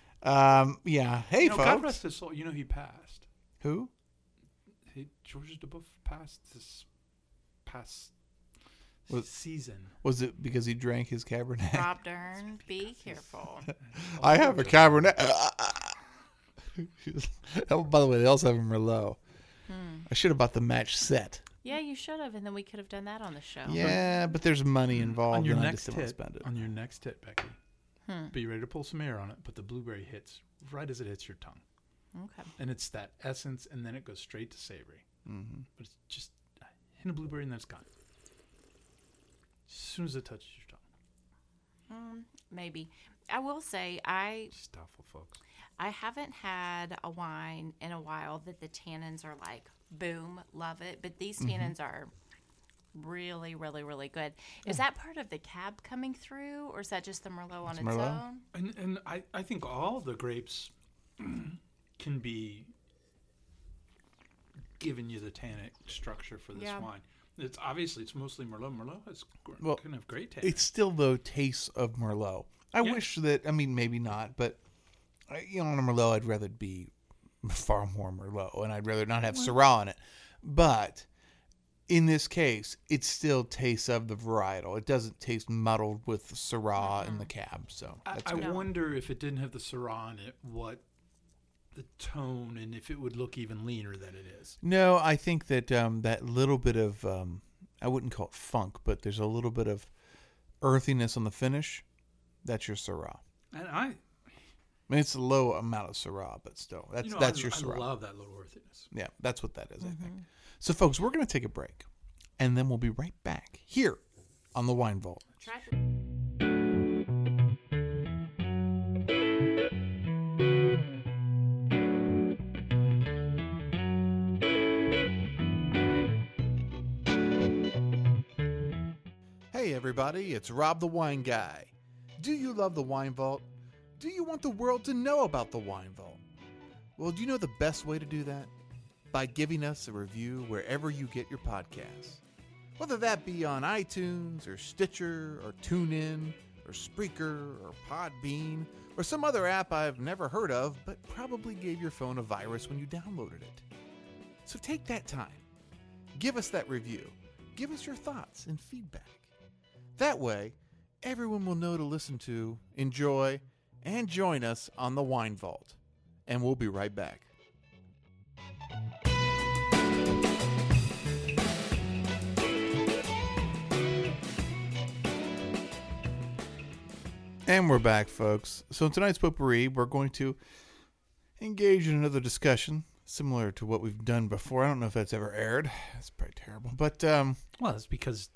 Yeah. Hey, God folks. rest his soul. He passed. Who? Georges Dubois passed this past season. Was it because he drank his Cabernet? Rob Dern, be careful. I have a Cabernet. Oh, by the way, they also have a Merlot. I should have bought the match set. Yeah, you should have, and then we could have done that on the show. Yeah, but there's money involved, on your and I next just don't want to hit, spend it. on your next hit, Becky, be ready to pull some air on it, but the blueberry hits right as it hits your tongue. Okay. And it's that essence, and then it goes straight to savory. Mm-hmm. But it's just a hint of blueberry, and then it's gone. As soon as it touches your tongue. Maybe. I will say I Just doubtful, folks. haven't had a wine in a while that the tannins are like, boom, love it. But these tannins are really, really, really good. Is that part of the cab coming through, or is that just the Merlot on its Merlot. own? And I think all the grapes can be giving you the tannic structure for this Yeah. wine. It's obviously it's mostly Merlot. Merlot has Well, can have great tannic. It's still, though, tastes of Merlot. I Yeah. wish that, I mean, maybe not, but, on a Merlot, I'd rather it be far more Merlot, and I'd rather not have Syrah in it. But in this case, it still tastes of the varietal. It doesn't taste muddled with the Syrah in the cab, so that's I good. wonder if it didn't have the Syrah in it, what the tone and if it would look even leaner than it is. No, I think that that little bit of, I wouldn't call it funk, but there's a little bit of earthiness on the finish. That's your Syrah. And I mean, it's a low amount of Syrah, but still, that's your Syrah. I love that little earthiness. Yeah, that's what that is, I think. So, folks, we're going to take a break, and then we'll be right back here on the Wine Vault. Try Hey, everybody, it's Rob the Wine Guy. Do you love the Wine Vault? Do you want the world to know about the Wine Vault? Well, do you know the best way to do that? By giving us a review wherever you get your podcasts. Whether that be on iTunes or Stitcher or TuneIn or Spreaker or Podbean or some other app I've never heard of but probably gave your phone a virus when you downloaded it. So take that time. Give us that review. Give us your thoughts and feedback. That way, everyone will know to listen to, enjoy, and join us on the Wine Vault. And we'll be right back. And we're back, folks. So in tonight's potpourri, we're going to engage in another discussion similar to what we've done before. I don't know if that's ever aired. That's probably terrible. But Well, it's because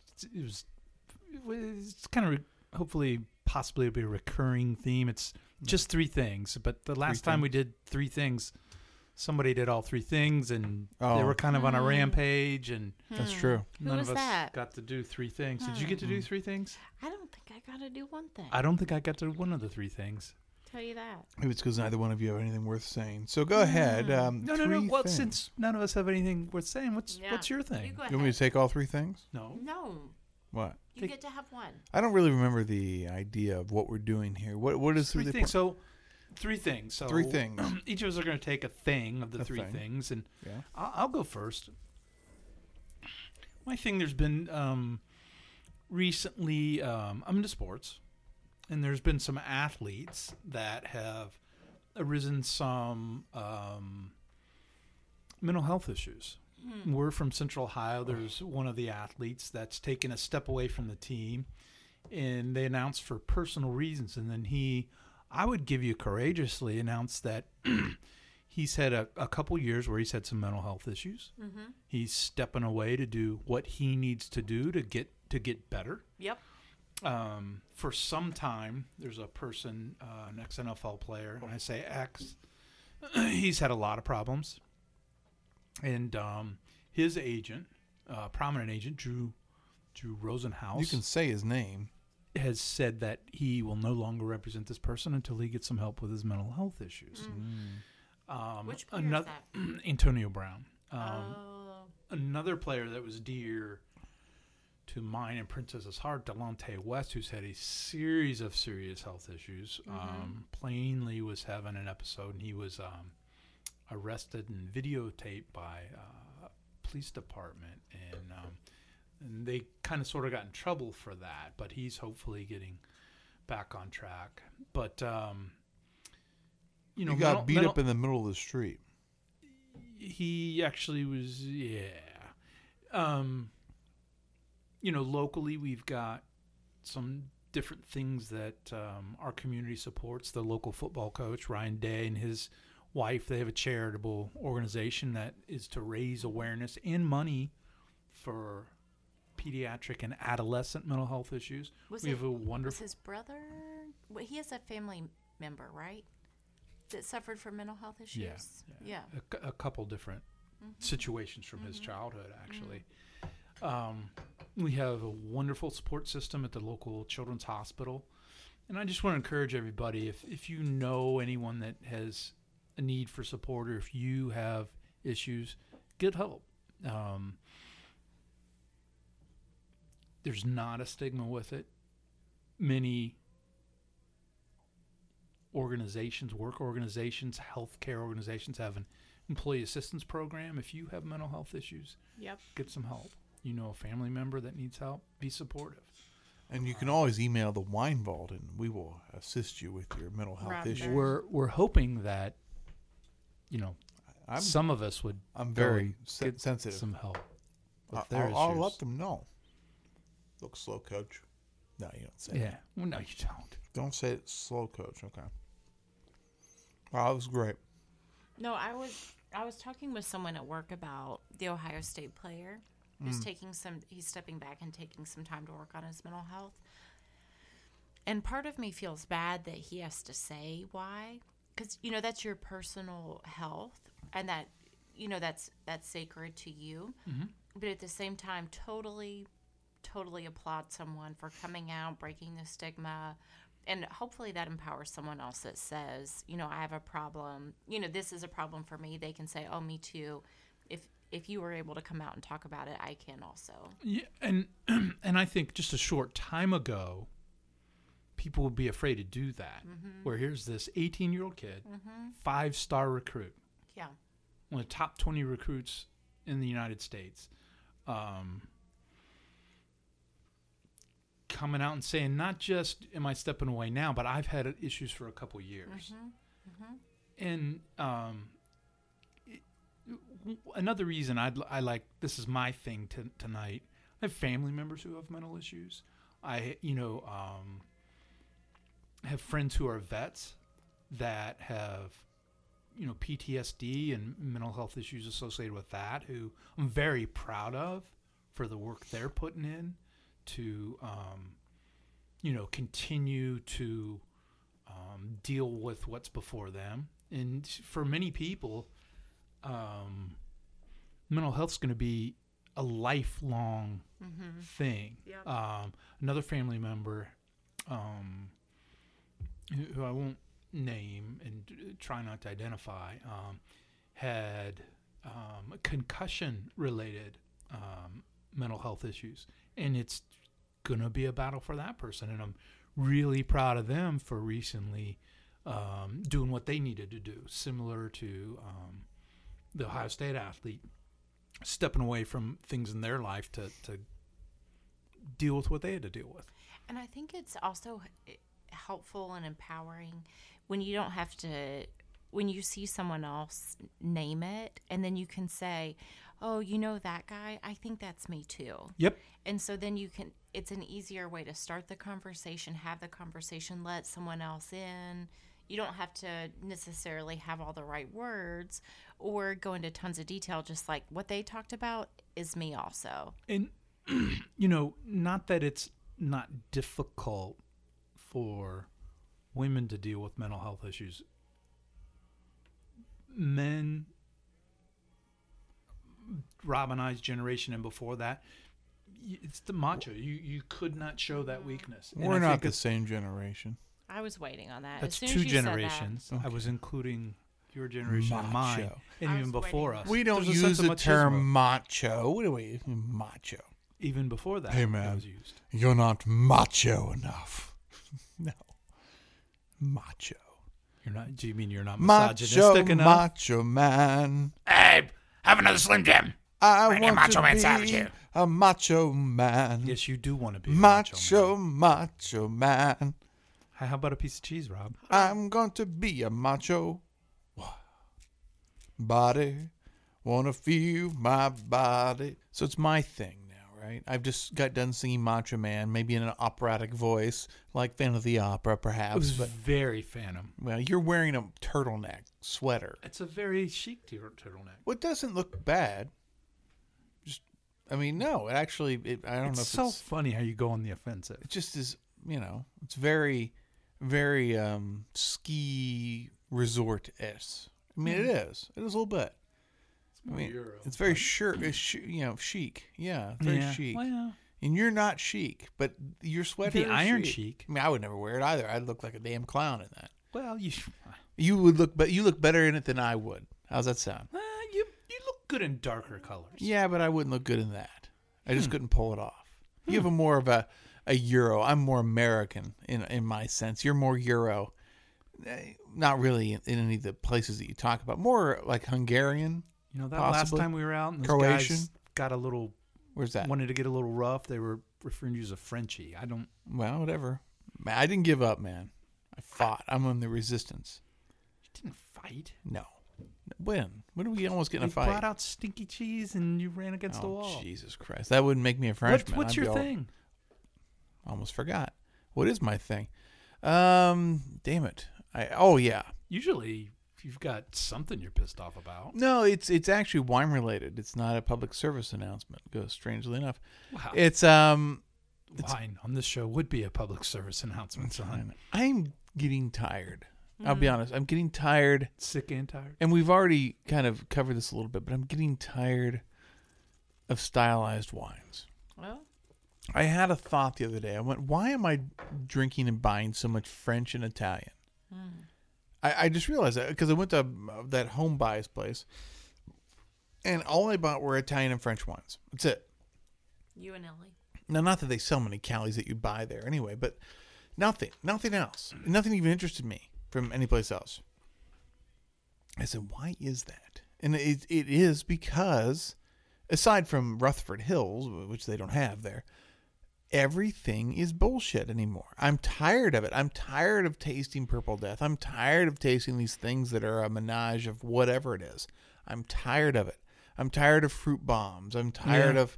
it's kind of hopefully possibly it'll be a recurring theme. It's just three things, but the last time we did three things, somebody did all three things, and they were kind of on a rampage, and that's true. none was of us that? got to do three things. Did you get to do three things? I don't think I got to do one thing. I don't think I got to do one of the three things. Tell you that. Maybe it's because neither one of you have anything worth saying. So go ahead. No. Three Well, things. since none of us have anything worth saying, what's your You thing? go You want me ahead. to take all three things? No. No, What? you get to have one. I don't really remember the idea of what we're doing here. What is Three the things. So, three things. So Three things. Each of us are going to take a thing of the A three thing. things, and Yeah. I'll go first. My thing, there's been recently, I'm into sports, and there's been some athletes that have arisen some mental health issues. We're from Central Ohio. There's one of the athletes that's taken a step away from the team, and they announced for personal reasons. And then I would give you courageously announced that he's had a couple years where he's had some mental health issues. Mm-hmm. He's stepping away to do what he needs to do to get better. Yep. For some time, there's a person, an ex-NFL player. When I say ex, he's had a lot of problems. And his agent, prominent agent, Drew Rosenhaus, You can say his name. has said that he will no longer represent this person until he gets some help with his mental health issues. Which player is that? Antonio Brown. Oh. Another player that was dear to mine and Princess's heart, Delonte West, who's had a series of serious health issues, plainly was having an episode, and he was arrested and videotaped by police department, and they kind of sort of got in trouble for that, but he's hopefully getting back on track. But You got beat up in the middle of the street. he actually was, Locally we've got some different things that our community supports. The local football coach, Ryan Day, and his wife, they have a charitable organization that is to raise awareness and money for pediatric and adolescent mental health issues. We have a wonderful... Was his brother... Well, he has a family member, right? That suffered from mental health issues? Yeah. A couple different situations from his childhood, actually. We have a wonderful support system at the local children's hospital. And I just want to encourage everybody, if you know anyone that has a need for support, or if you have issues, get help. There's not a stigma with it. Many organizations, work organizations, healthcare organizations have an employee assistance program. If you have mental health issues, get some help. You know a family member that needs help, be supportive. And you can always email the Wine Vault, and we will assist you with your mental health issues. We're hoping that, some of us would. I'm very get sensitive. Some help. With their I'll issues. let them know. Look slow, Coach. No, you don't say Yeah. Well, no, you don't. Don't say it slow, Coach. Okay. Wow, that was great. No, I was talking with someone at work about the Ohio State player who's he's stepping back and taking some time to work on his mental health. And part of me feels bad that he has to say why, because that's your personal health, and that that's sacred to you. But at the same time, totally applaud someone for coming out, breaking the stigma. And hopefully that empowers someone else that says, I have a problem. This is a problem for me. They can say, oh, me too. If you were able to come out and talk about it, I can also. Yeah, and I think just a short time ago, people would be afraid to do that. Where here's this 18-year-old kid, 5-star recruit. Yeah. One of the top 20 recruits in the United States. Coming out and saying, not just am I stepping away now, but I've had issues for a couple years. And another reason I like, this is my thing tonight, I have family members who have mental issues. I have friends who are vets that have PTSD and mental health issues associated with that, who I'm very proud of for the work they're putting in to, continue to deal with what's before them. And for many people, mental health is going to be a lifelong thing. Yep. Another family member, who I won't name and try not to identify, had concussion-related mental health issues. And it's going to be a battle for that person. And I'm really proud of them for recently doing what they needed to do, similar to the Ohio State athlete stepping away from things in their life to deal with what they had to deal with. And I think it's also helpful and empowering when you don't have to, when you see someone else name it, and then you can say, oh, that guy, I think that's me too. Yep. And so then it's an easier way to start the conversation, have the conversation, let someone else in. You don't have to necessarily have all the right words or go into tons of detail, just like what they talked about is me also. And, not that it's not difficult for women to deal with mental health issues. Men, Rob and I's generation and before that, it's the macho. You could not show that weakness. We're not the same generation. I was waiting on that. That's as soon two as you generations. Said that. I was including your generation and mine, and even before us. We don't use the term macho. What do we macho? Even before that, hey man, it was used. You're not macho enough. No, macho. You're not. Do you mean you're not misogynistic enough? Macho man. Hey, have another Slim Jim. I want to be a macho man. Yes, you do want to be macho man. How about a piece of cheese, Rob? I'm going to be a macho body Wanna feel my body. So it's my thing now, right? I've just got done singing Macho Man, maybe in an operatic voice, like Phantom of the Opera, It perhaps. was But very Phantom. well, you're wearing a turtleneck sweater. It's a very chic turtleneck. Well, it doesn't look bad. I mean, no, it actually, I don't know if It's so it's, funny how you go on the offensive. it just is, it's very, very ski resort-esque. I mean, it is. It is a little bit. It's I mean, Euro. it's very chic. Yeah, it's very chic. Well, yeah. And you're not chic, but your sweater The is Iron chic. Chic. I mean, I would never wear it either. I'd look like a damn clown in that. Well, You would look, but you look better in it than I would. How's that sound? you look good in darker colors. Yeah, but I wouldn't look good in that. I just couldn't pull it off. You have a more of a Euro. I'm more American in my sense. You're more Euro. Not really in any of the places that you talk about. More like Hungarian. You know, that Possibly. last time we were out and those Croatian? guys got a little, Where's that? wanted to get a little rough. They were referring to you as a Frenchie. I don't. Well, whatever. Man, I didn't give up, man. I fought. I'm on the resistance. You didn't fight. No. When? When did we almost get in They a fight? brought out stinky cheese and you ran against the wall. Jesus Christ. That wouldn't make me a Frenchman. What's I'd your be all- thing? Almost forgot. What is my thing? Damn it. Oh, yeah. Usually, if you've got something you're pissed off about. No, it's actually wine related. It's not a public service announcement. Strangely enough, Wow. it's Wine on this show would be a public service announcement, son. I'm getting tired. I'll be honest. I'm getting tired, Sick and tired. and we've already kind of covered this a little bit, but I'm getting tired of stylized wines. Well, I had a thought the other day. I went, why am I drinking and buying so much French and Italian? I just realized that because I went to that home buys place, and all I bought were Italian and French wines. That's it. you and Ellie. Now, not that they sell many Callies that you buy there anyway, but nothing else. Nothing even interested me from anyplace else. I said, why is that? And it is because, aside from Rutherford Hills, which they don't have there, everything is bullshit anymore. I'm tired of it. I'm tired of tasting Purple Death. I'm tired of tasting these things that are a menage of whatever it is. I'm tired of it. I'm tired of fruit bombs. I'm tired of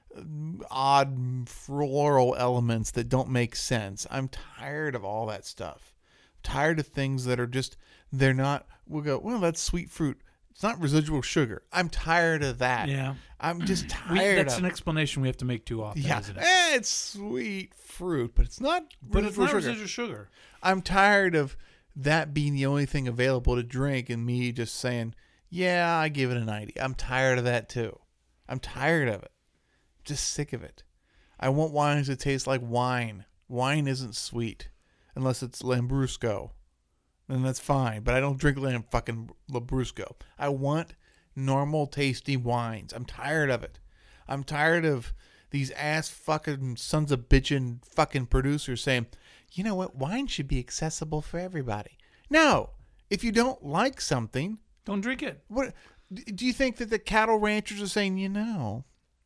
odd floral elements that don't make sense. I'm tired of all that stuff. I'm tired of things that are just, they're not, we'll go, well, that's sweet fruit. It's not residual sugar. I'm tired of that. Yeah. I'm just tired That's of an it. explanation we have to make too often, Yeah, isn't it? it's sweet fruit, but it's not But it's not sugar. residual sugar. I'm tired of that being the only thing available to drink and me just saying, yeah, I give it a 90. I'm tired of that too. I'm tired of it. Just sick of it. I want wines that taste like wine. Wine isn't sweet unless it's Lambrusco. Then that's fine, but I don't drink fucking Lambrusco. I want normal tasty wines. I'm tired of it. I'm tired of these ass fucking sons of bitchin' fucking producers saying, you know what, wine should be accessible for everybody. No, if you don't like something, Don't drink it. what do you think that the cattle ranchers are saying? You know,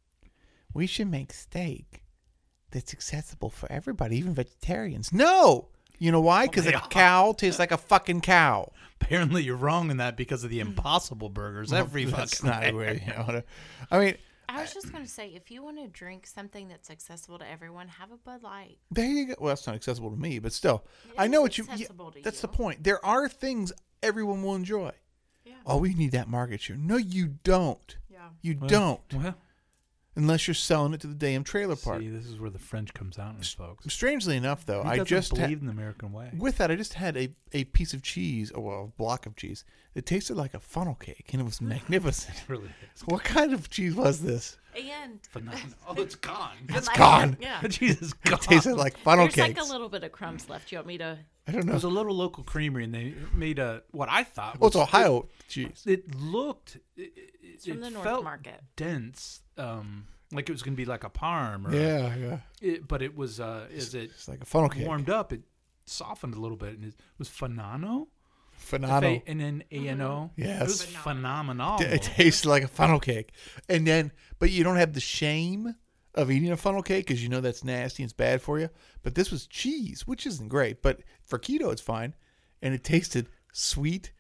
we should make steak that's accessible for everybody, even vegetarians. No, you know why? Because a cow tastes like a fucking cow. Apparently, you're wrong in that because of the Impossible Burgers. Every That's fucking not where you know. I mean, I was just going to say, if you want to drink something that's accessible to everyone, have a Bud Light. there you go. Well, that's not accessible to me, but still, It I is know what you. accessible to That's you. the point. There are things everyone will enjoy. Yeah. Oh, we need that market share. No, you don't. Yeah. You don't. Well, Unless you're selling it to the damn trailer park. see, this is where the French comes out in us, folks. Strangely enough, though, He I doesn't just believe in the American way. with that, I just had a piece of cheese, a block of cheese. It tasted like a funnel cake, and it was magnificent. It really is. What kind of cheese was this? And Phenomenal. Oh, it's gone. It's gone. Yeah. Jesus, gone. It tasted like funnel There's cakes. like a little bit of crumbs left. You want me to? I don't It know. was a little local creamery, and they made a what I thought Oh, was it's Ohio cheese. It looked. It's from the North felt Market. dense, like it was going to be like a parm. Or Yeah. but it was as it It's like a funnel cake. warmed up, it softened a little bit, and it was Fanano. Phenomenal. F-A-N-N-A-N-O. Yes. It was phenomenal. It tastes like a funnel cake. And then, but you don't have the shame of eating a funnel cake because you know that's nasty and it's bad for you. But this was cheese, which isn't great. But for keto, it's fine. And it tasted sweet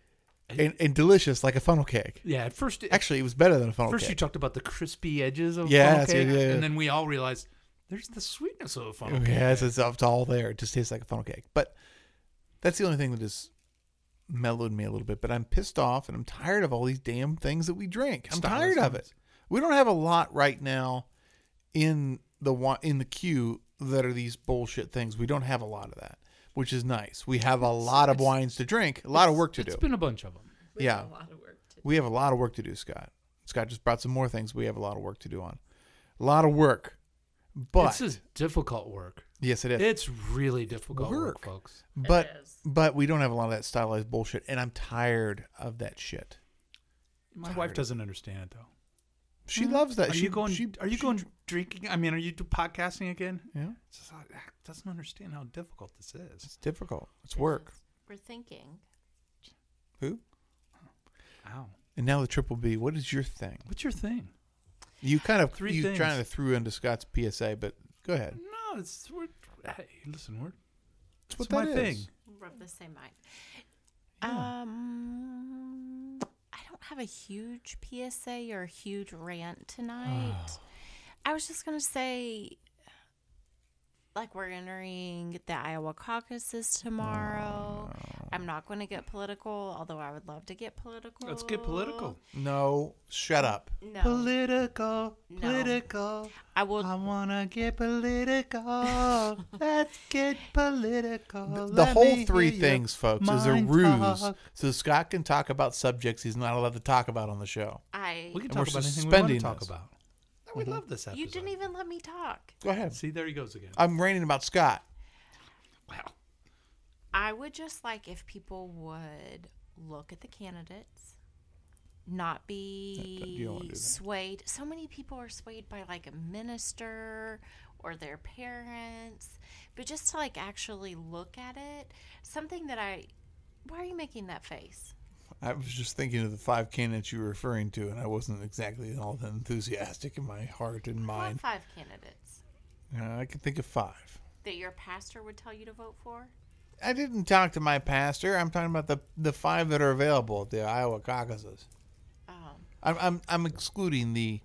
and delicious like a funnel cake. Yeah, at first, Actually, it was better than a funnel first you cake. talked about the crispy edges of Yes, funnel cake, yeah. and then we all realized there's the sweetness of a funnel cake. Yes, it's all there. It just tastes like a funnel cake. But that's the only thing that has mellowed me a little bit. But I'm pissed off and I'm tired of all these damn things that we drink. I'm tired of it. We don't have a lot right now in the queue that are these bullshit things. We don't have a lot of that, which is nice. We have a lot of wines to drink, a lot of work to do. It's been a bunch of them. We Yeah. have a lot of work to do. We have a lot of work to do, Scott. Scott just brought some more things we have a lot of work to do on. A lot of work. But This is difficult work. yes, it is. It's really difficult work, Work. folks. But It is. but we don't have a lot of that stylized bullshit, and I'm tired of that shit. My wife doesn't understand it though. She loves that. Are you going drinking? I mean, are you podcasting again? Yeah, It's just, doesn't understand how difficult this is. it's difficult. It's work. We're thinking. Who? Ow. And now the triple B. What is your thing? What's your thing? You kind of Three you things. trying to throw into Scott's PSA, but go ahead. No, hey, listen, It's it's what my that thing. is. We're of the same mind. Yeah. I don't have a huge PSA or a huge rant tonight. I was just gonna say, like, we're entering the Iowa caucuses tomorrow. I'm not going to get political, although I would love to get political. Let's get political. No, shut up. No, Political. I will. I wanna get political. Let's get political. The whole three things, folks, is a ruse so Scott can talk about subjects he's not allowed to talk about on the show. We can And we're talk about anything we want to suspending talk this. about. We love this episode. You didn't even let me talk. Go ahead. See, there he goes again. I'm ranting about Scott. Wow. I would just like if people would look at the candidates, not You don't wanna be do that. swayed. So many people are swayed by like a minister or their parents, but just to like actually look at it. Something that why are you making that face? I was just thinking of the 5 candidates you were referring to, and I wasn't exactly all that enthusiastic in my heart and What mind. 5 candidates I can think of 5. that your pastor would tell you to vote for? I didn't talk to my pastor. I'm talking about the 5 that are available at the Iowa caucuses. I'm excluding the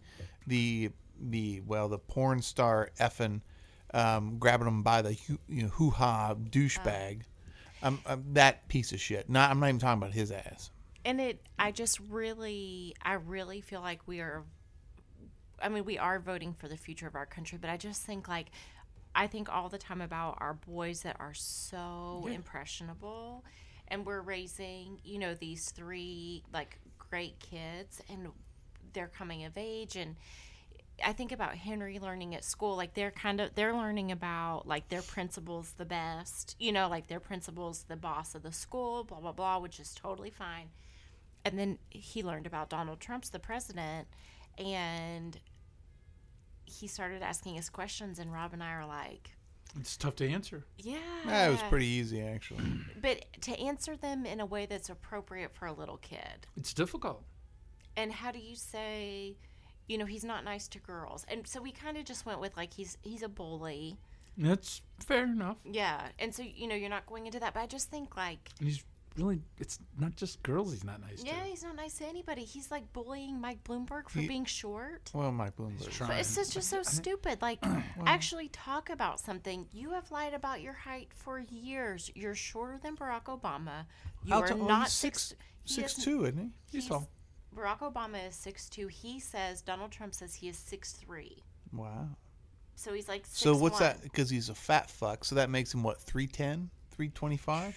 porn star effing grabbing them by the hoo-ha douchebag. I'm that piece of shit. I'm not even talking about his ass. And I really feel like we are voting for the future of our country, but I just think I think all the time about our boys that are so impressionable, and we're raising, these 3 great kids, and they're coming of age, and I think about Henry learning at school, they're learning about their principal's the best, their principal's the boss of the school, blah, blah, blah, which is totally fine. And then he learned about Donald Trump's the president, and he started asking us questions, and Rob and I are like, It's tough to answer. Yeah, it was pretty easy, actually. But to answer them in a way that's appropriate for a little kid. It's difficult. And how do you say, he's not nice to girls? And so we kind of just went with he's a bully. That's fair enough. Yeah. And so, you're not going into that. But I just think And he's really, it's not just girls he's not nice to. yeah, he's not nice to anybody. He's bullying Mike Bloomberg for being short. Well, Mike Bloomberg. But it's just so stupid. Actually talk about something. You have lied about your height for years. You're shorter than Barack Obama. You are not he's 6'2", 6'2", isn't he? He's tall. Barack Obama is 6'2". He says, Donald Trump says he is 6'3". Wow. So he's 6'1". So what's that? Because he's a fat fuck. So that makes him what? 310, 325.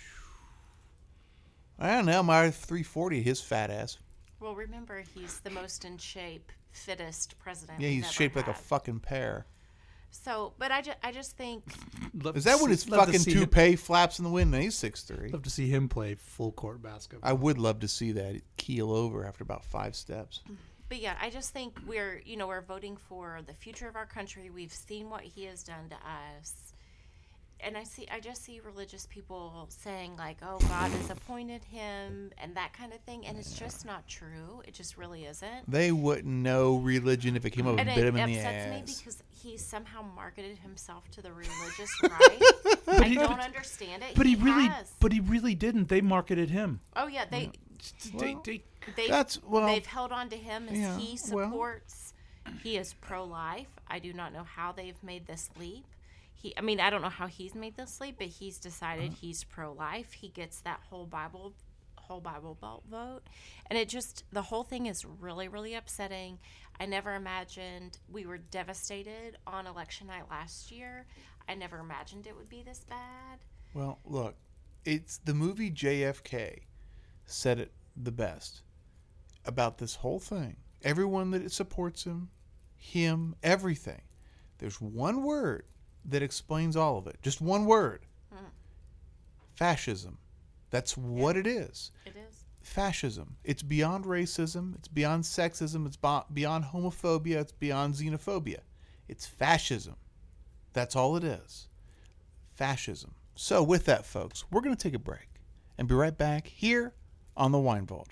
I don't know. My 340. His fat ass. Well, remember, he's the most in shape, fittest president. Yeah, we've he's ever shaped like a had. fucking pear. So, but I just think Is that when his fucking toupee flaps in the wind? No, he's 6'3". Love to see him play full court basketball. I would love to see that keel over after about 5 steps. But yeah, I just think we're voting for the future of our country. We've seen what he has done to us. And I just see religious people saying oh, God has appointed him and that kind of thing. And it's just not true. It just really isn't. They wouldn't know religion if it came up and And bit it him in the upsets me ass. because he somehow marketed himself to the religious right. I don't understand it. But he has. really didn't. They marketed him. Oh yeah, Well, they They've held on to him as yeah, he well. supports. He is pro-life. I do not know how they've made this leap. I don't know how he's made this leap, but he's decided he's pro-life. He gets that whole Bible Belt vote, and the whole thing is really, really upsetting. I never imagined we were devastated on election night last year. I never imagined it would be this bad. Well, look, it's the movie JFK said it the best about this whole thing. Everyone that supports him, everything. There's one word that explains all of it. Just one word. Fascism. That's what it is. It is. Fascism. It's beyond racism. It's beyond sexism. It's beyond homophobia. It's beyond xenophobia. It's fascism. That's all it is. Fascism. So with that, folks, we're going to take a break and be right back here on the Wine Vault.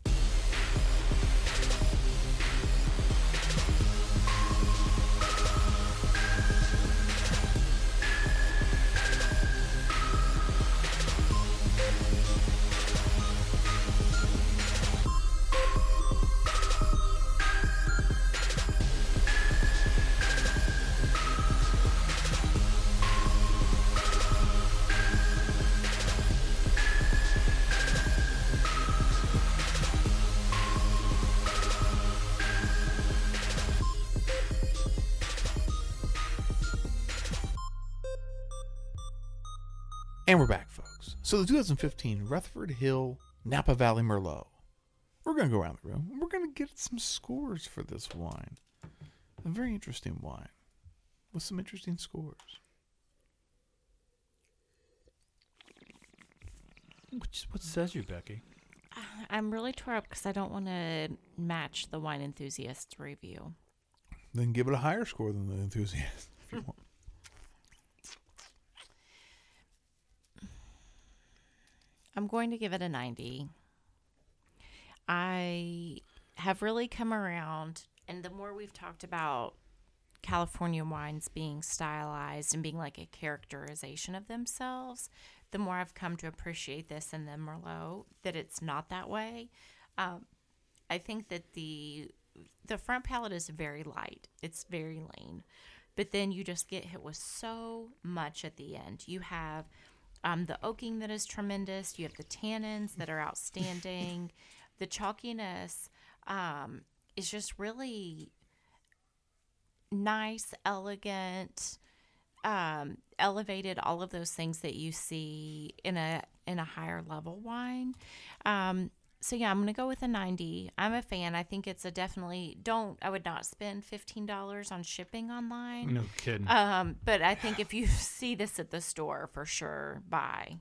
And we're back, folks. So the 2015 Rutherford Hill Napa Valley Merlot. We're going to go around the room. We're going to get some scores for this wine. A very interesting wine with some interesting scores. What says you, Becky? I'm really tore up because I don't want to match the Wine Enthusiast's review. Then give it a higher score than the Enthusiast if you want. I'm going to give it a 90. I have really come around, and the more we've talked about California wines being stylized and being like a characterization of themselves, the more I've come to appreciate this in the Merlot, that it's not that way. I think that the front palate is very light. It's very lean. But then you just get hit with so much at the end. You have the oaking that is tremendous. You have the tannins that are outstanding. The chalkiness is just really nice, elegant, elevated, all of those things that you see in a higher level wine. So yeah, I'm going to go with a 90. I'm a fan. I think it's I would not spend $15 on shipping online. No kidding. But I think if you see this at the store, for sure, buy.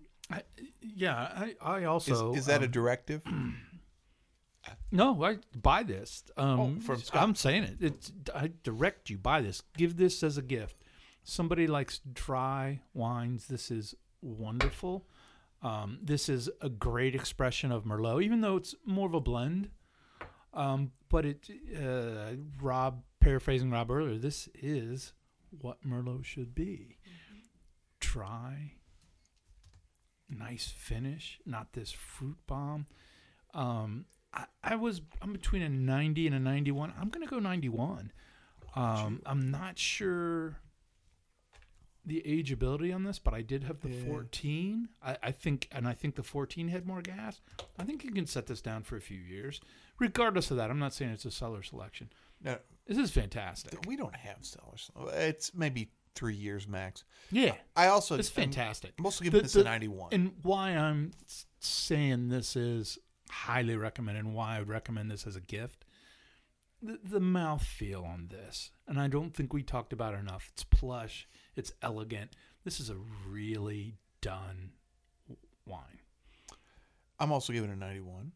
I also... Is that a directive? No, I buy this. From Scott. I'm saying it. I direct you, buy this. Give this as a gift. Somebody likes dry wines. This is wonderful. This is a great expression of Merlot, even though it's more of a blend. But paraphrasing Rob earlier, this is what Merlot should be. Mm-hmm. Dry, nice finish, not this fruit bomb. I'm between a 90 and a 91. I'm going to go 91. I'm not sure the ageability on this, but I did have the 14. I think the 14 had more gas. I think you can set this down for a few years. Regardless of that, I'm not saying it's a cellar selection. No, this is fantastic. We don't have cellars. It's maybe 3 years max. Yeah. It's fantastic. I'm also giving this a 91. And why I'm saying this is highly recommended and why I would recommend this as a gift, the mouthfeel on this, and I don't think we talked about it enough. It's plush. It's elegant. This is a really done wine. I'm also giving it a 91.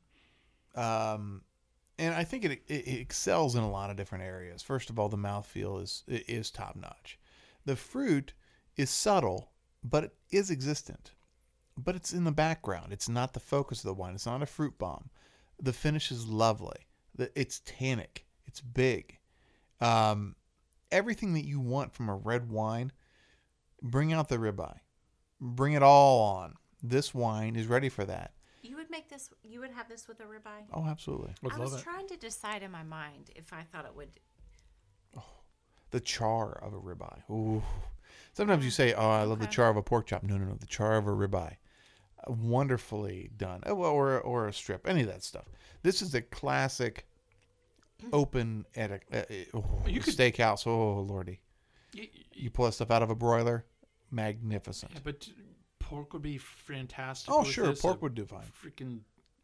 And I think it excels in a lot of different areas. First of all, the mouthfeel is top notch. The fruit is subtle, but it is existent. But it's in the background. It's not the focus of the wine. It's not a fruit bomb. The finish is lovely. It's tannic. It's big. Everything that you want from a red wine, bring out the ribeye. Bring it all on. This wine is ready for that. You would make this. You would have this with a ribeye. Oh, absolutely. Would I love was it. trying to decide in my mind if I thought it would. The char of a ribeye. Ooh. Sometimes you say, "Oh, I love the Okay. char of a pork chop." No, no, no. The char of a ribeye. Wonderfully done. Or a strip. Any of that stuff. This is a classic open at a You could- steakhouse. Oh, lordy. Y- You pull that stuff out of a broiler. Magnificent. Yeah, but pork would be fantastic. Oh, with sure. this. Pork A would do fine. Freaking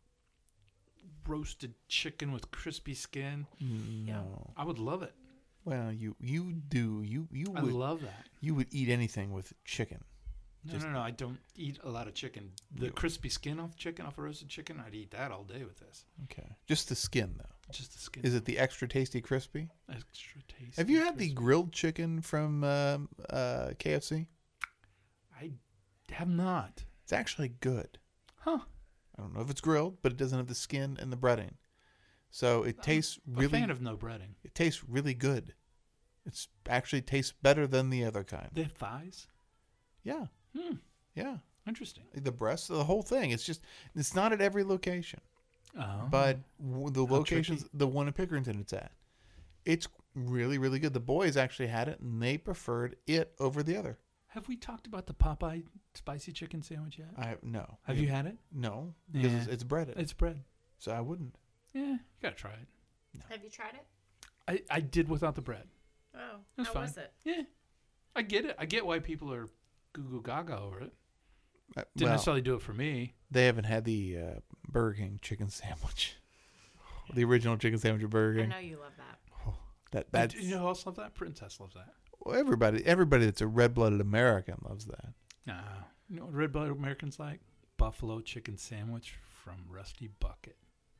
roasted chicken with crispy skin. No. I would love it. Well, you do. You I would love that. you would eat anything with chicken. No. I don't eat a lot of chicken. The crispy skin off chicken, off a roasted chicken, I'd eat that all day with this. Okay. Just the skin though. Just the skin. Is it the extra tasty crispy? Extra tasty? Have you had the crispy. grilled chicken from KFC? I have not. It's actually good. Huh. I don't know if it's grilled, but it doesn't have the skin and the breading. So it tastes A really fan of no breading. it tastes really good. It's actually tastes better than the other kind. They have thighs? Yeah. Hmm. Yeah. Interesting. The breast, the whole thing. It's not at every location. Oh. But the How locations, tricky. the one in Pickerington it's at, it's really, really good. The boys actually had it, and they preferred it over the other. Have we talked about the Popeye spicy chicken sandwich yet? No. Have you had it? No, because Yeah. it's breaded, It's bread. so I wouldn't. Yeah, you gotta try it. Have you tried it? I did without the bread. Oh, That's how fine. was it? Yeah, I get it. I get why people are goo goo gaga over it. Didn't Well, necessarily do it for me. they haven't had the Burger King chicken sandwich, the original chicken sandwich at Burger I King. know you love that. That's You know who else loves that? Princess loves that. well, everybody that's a red-blooded American loves that. Nah. You know what red blooded Americans like? Buffalo chicken sandwich from Rusty Bucket.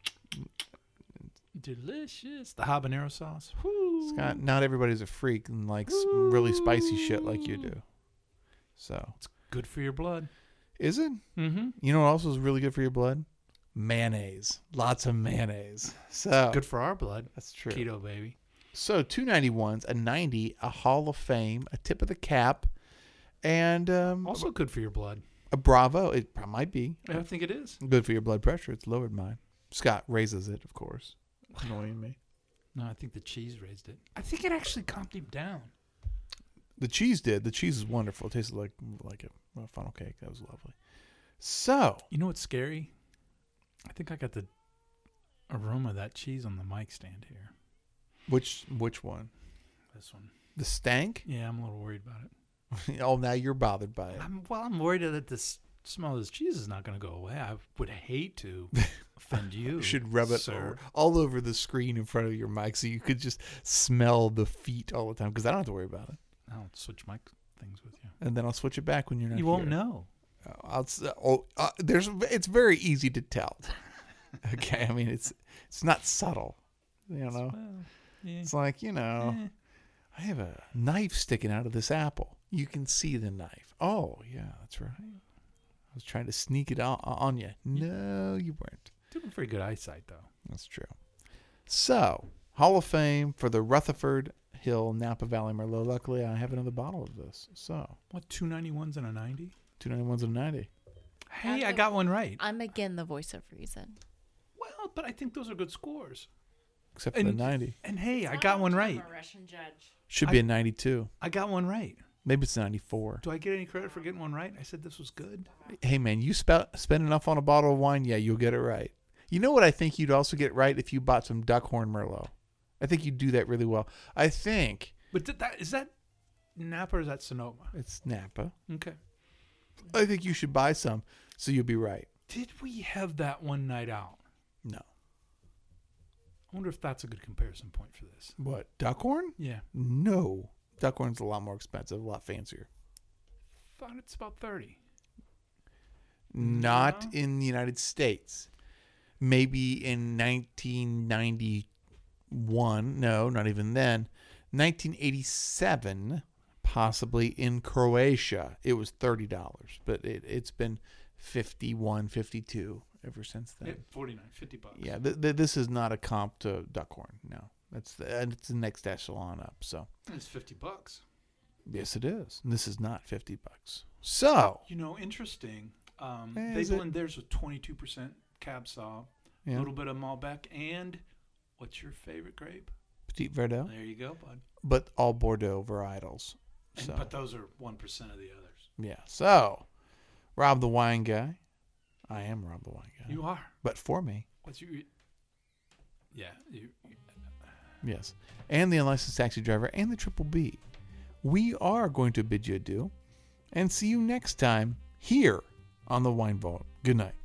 Delicious. The habanero sauce. Whoo. Scott, not everybody's a freak and likes really spicy shit like you do. So, Good for your blood. is it? Mm-hmm. You know what else is really good for your blood? Mayonnaise. Lots of mayonnaise. So Good for our blood. that's true. Keto, baby. So 291s, a 90, a Hall of Fame, a tip of the cap, and Also good for your blood. a Bravo. It might be I think it is. good for your blood pressure. It's lowered mine. Scott raises it, of course. Annoying me. No, I think the cheese raised it. I think it actually calmed him down. The cheese did. The cheese is wonderful. It tasted like a funnel cake. That was lovely. So You know what's scary? I think I got the aroma of that cheese on the mic stand here. which one? This one. The stank? Yeah, I'm a little worried about it. Oh, now you're bothered by it. I'm worried that this smell of this cheese is not going to go away. I would hate to offend you. You should rub it sir. all over the screen in front of your mic so you could just smell the feet all the time because I don't have to worry about it. I'll switch mic things with you. And then I'll switch it back when you're not You won't here. know. It's very easy to tell. Okay, I mean it's not subtle. You know, Well, yeah. it's like I have a knife sticking out of this apple. You can see the knife. Oh yeah, that's right. I was trying to sneak it on you. No, you weren't. Doing very good eyesight, though. That's true. So, Hall of Fame for the Rutherford Hill Napa Valley Merlot. Luckily, I have another bottle of this. So, What, 291s and a 90? 291s and 90. Hey, I got one right. I'm again the voice of reason. Well, but I think those are good scores. Except for the And- 90. And hey, I got one right. Russian judge. Should be a 92. I got one right. Maybe it's 94. Do I get any credit for getting one right? I said this was good. Hey, man, you spend enough on a bottle of wine, yeah, you'll get it right. You know what I think you'd also get right if you bought some Duckhorn Merlot? I think you'd do that really well. I think But is that Napa or is that Sonoma? it's Napa. Okay. I think you should buy some so you'll be right. Did we have that one night out? No. I wonder if that's a good comparison point for this. What, Duckhorn? Yeah. No. Duckhorn's a lot more expensive, a lot fancier. Thought it's about 30. Not No. in the United States. Maybe in 1991. No, not even then. 1987, possibly in Croatia, it was $30. But it's been 51, 52 ever since then. Yeah, 49, $50. Yeah, this is not a comp to Duckhorn. No, it's the next echelon up. So It's $50. yes, it is. And this is not $50. So You know, interesting. Eh, They is it? blend theirs with 22% Cab Sauv, a Yeah. little bit of Malbec, and what's your favorite grape? Petit Verdot. There you go, bud. But all Bordeaux varietals. And, So, but those are 1% of the others. yeah. So, Rob the Wine Guy. I am Rob the Wine Guy. You are. But for me. What's your? Yeah. Yes. And the Unlicensed Taxi Driver and the Triple B. We are going to bid you adieu and see you next time here on the Wine Vault. Good night.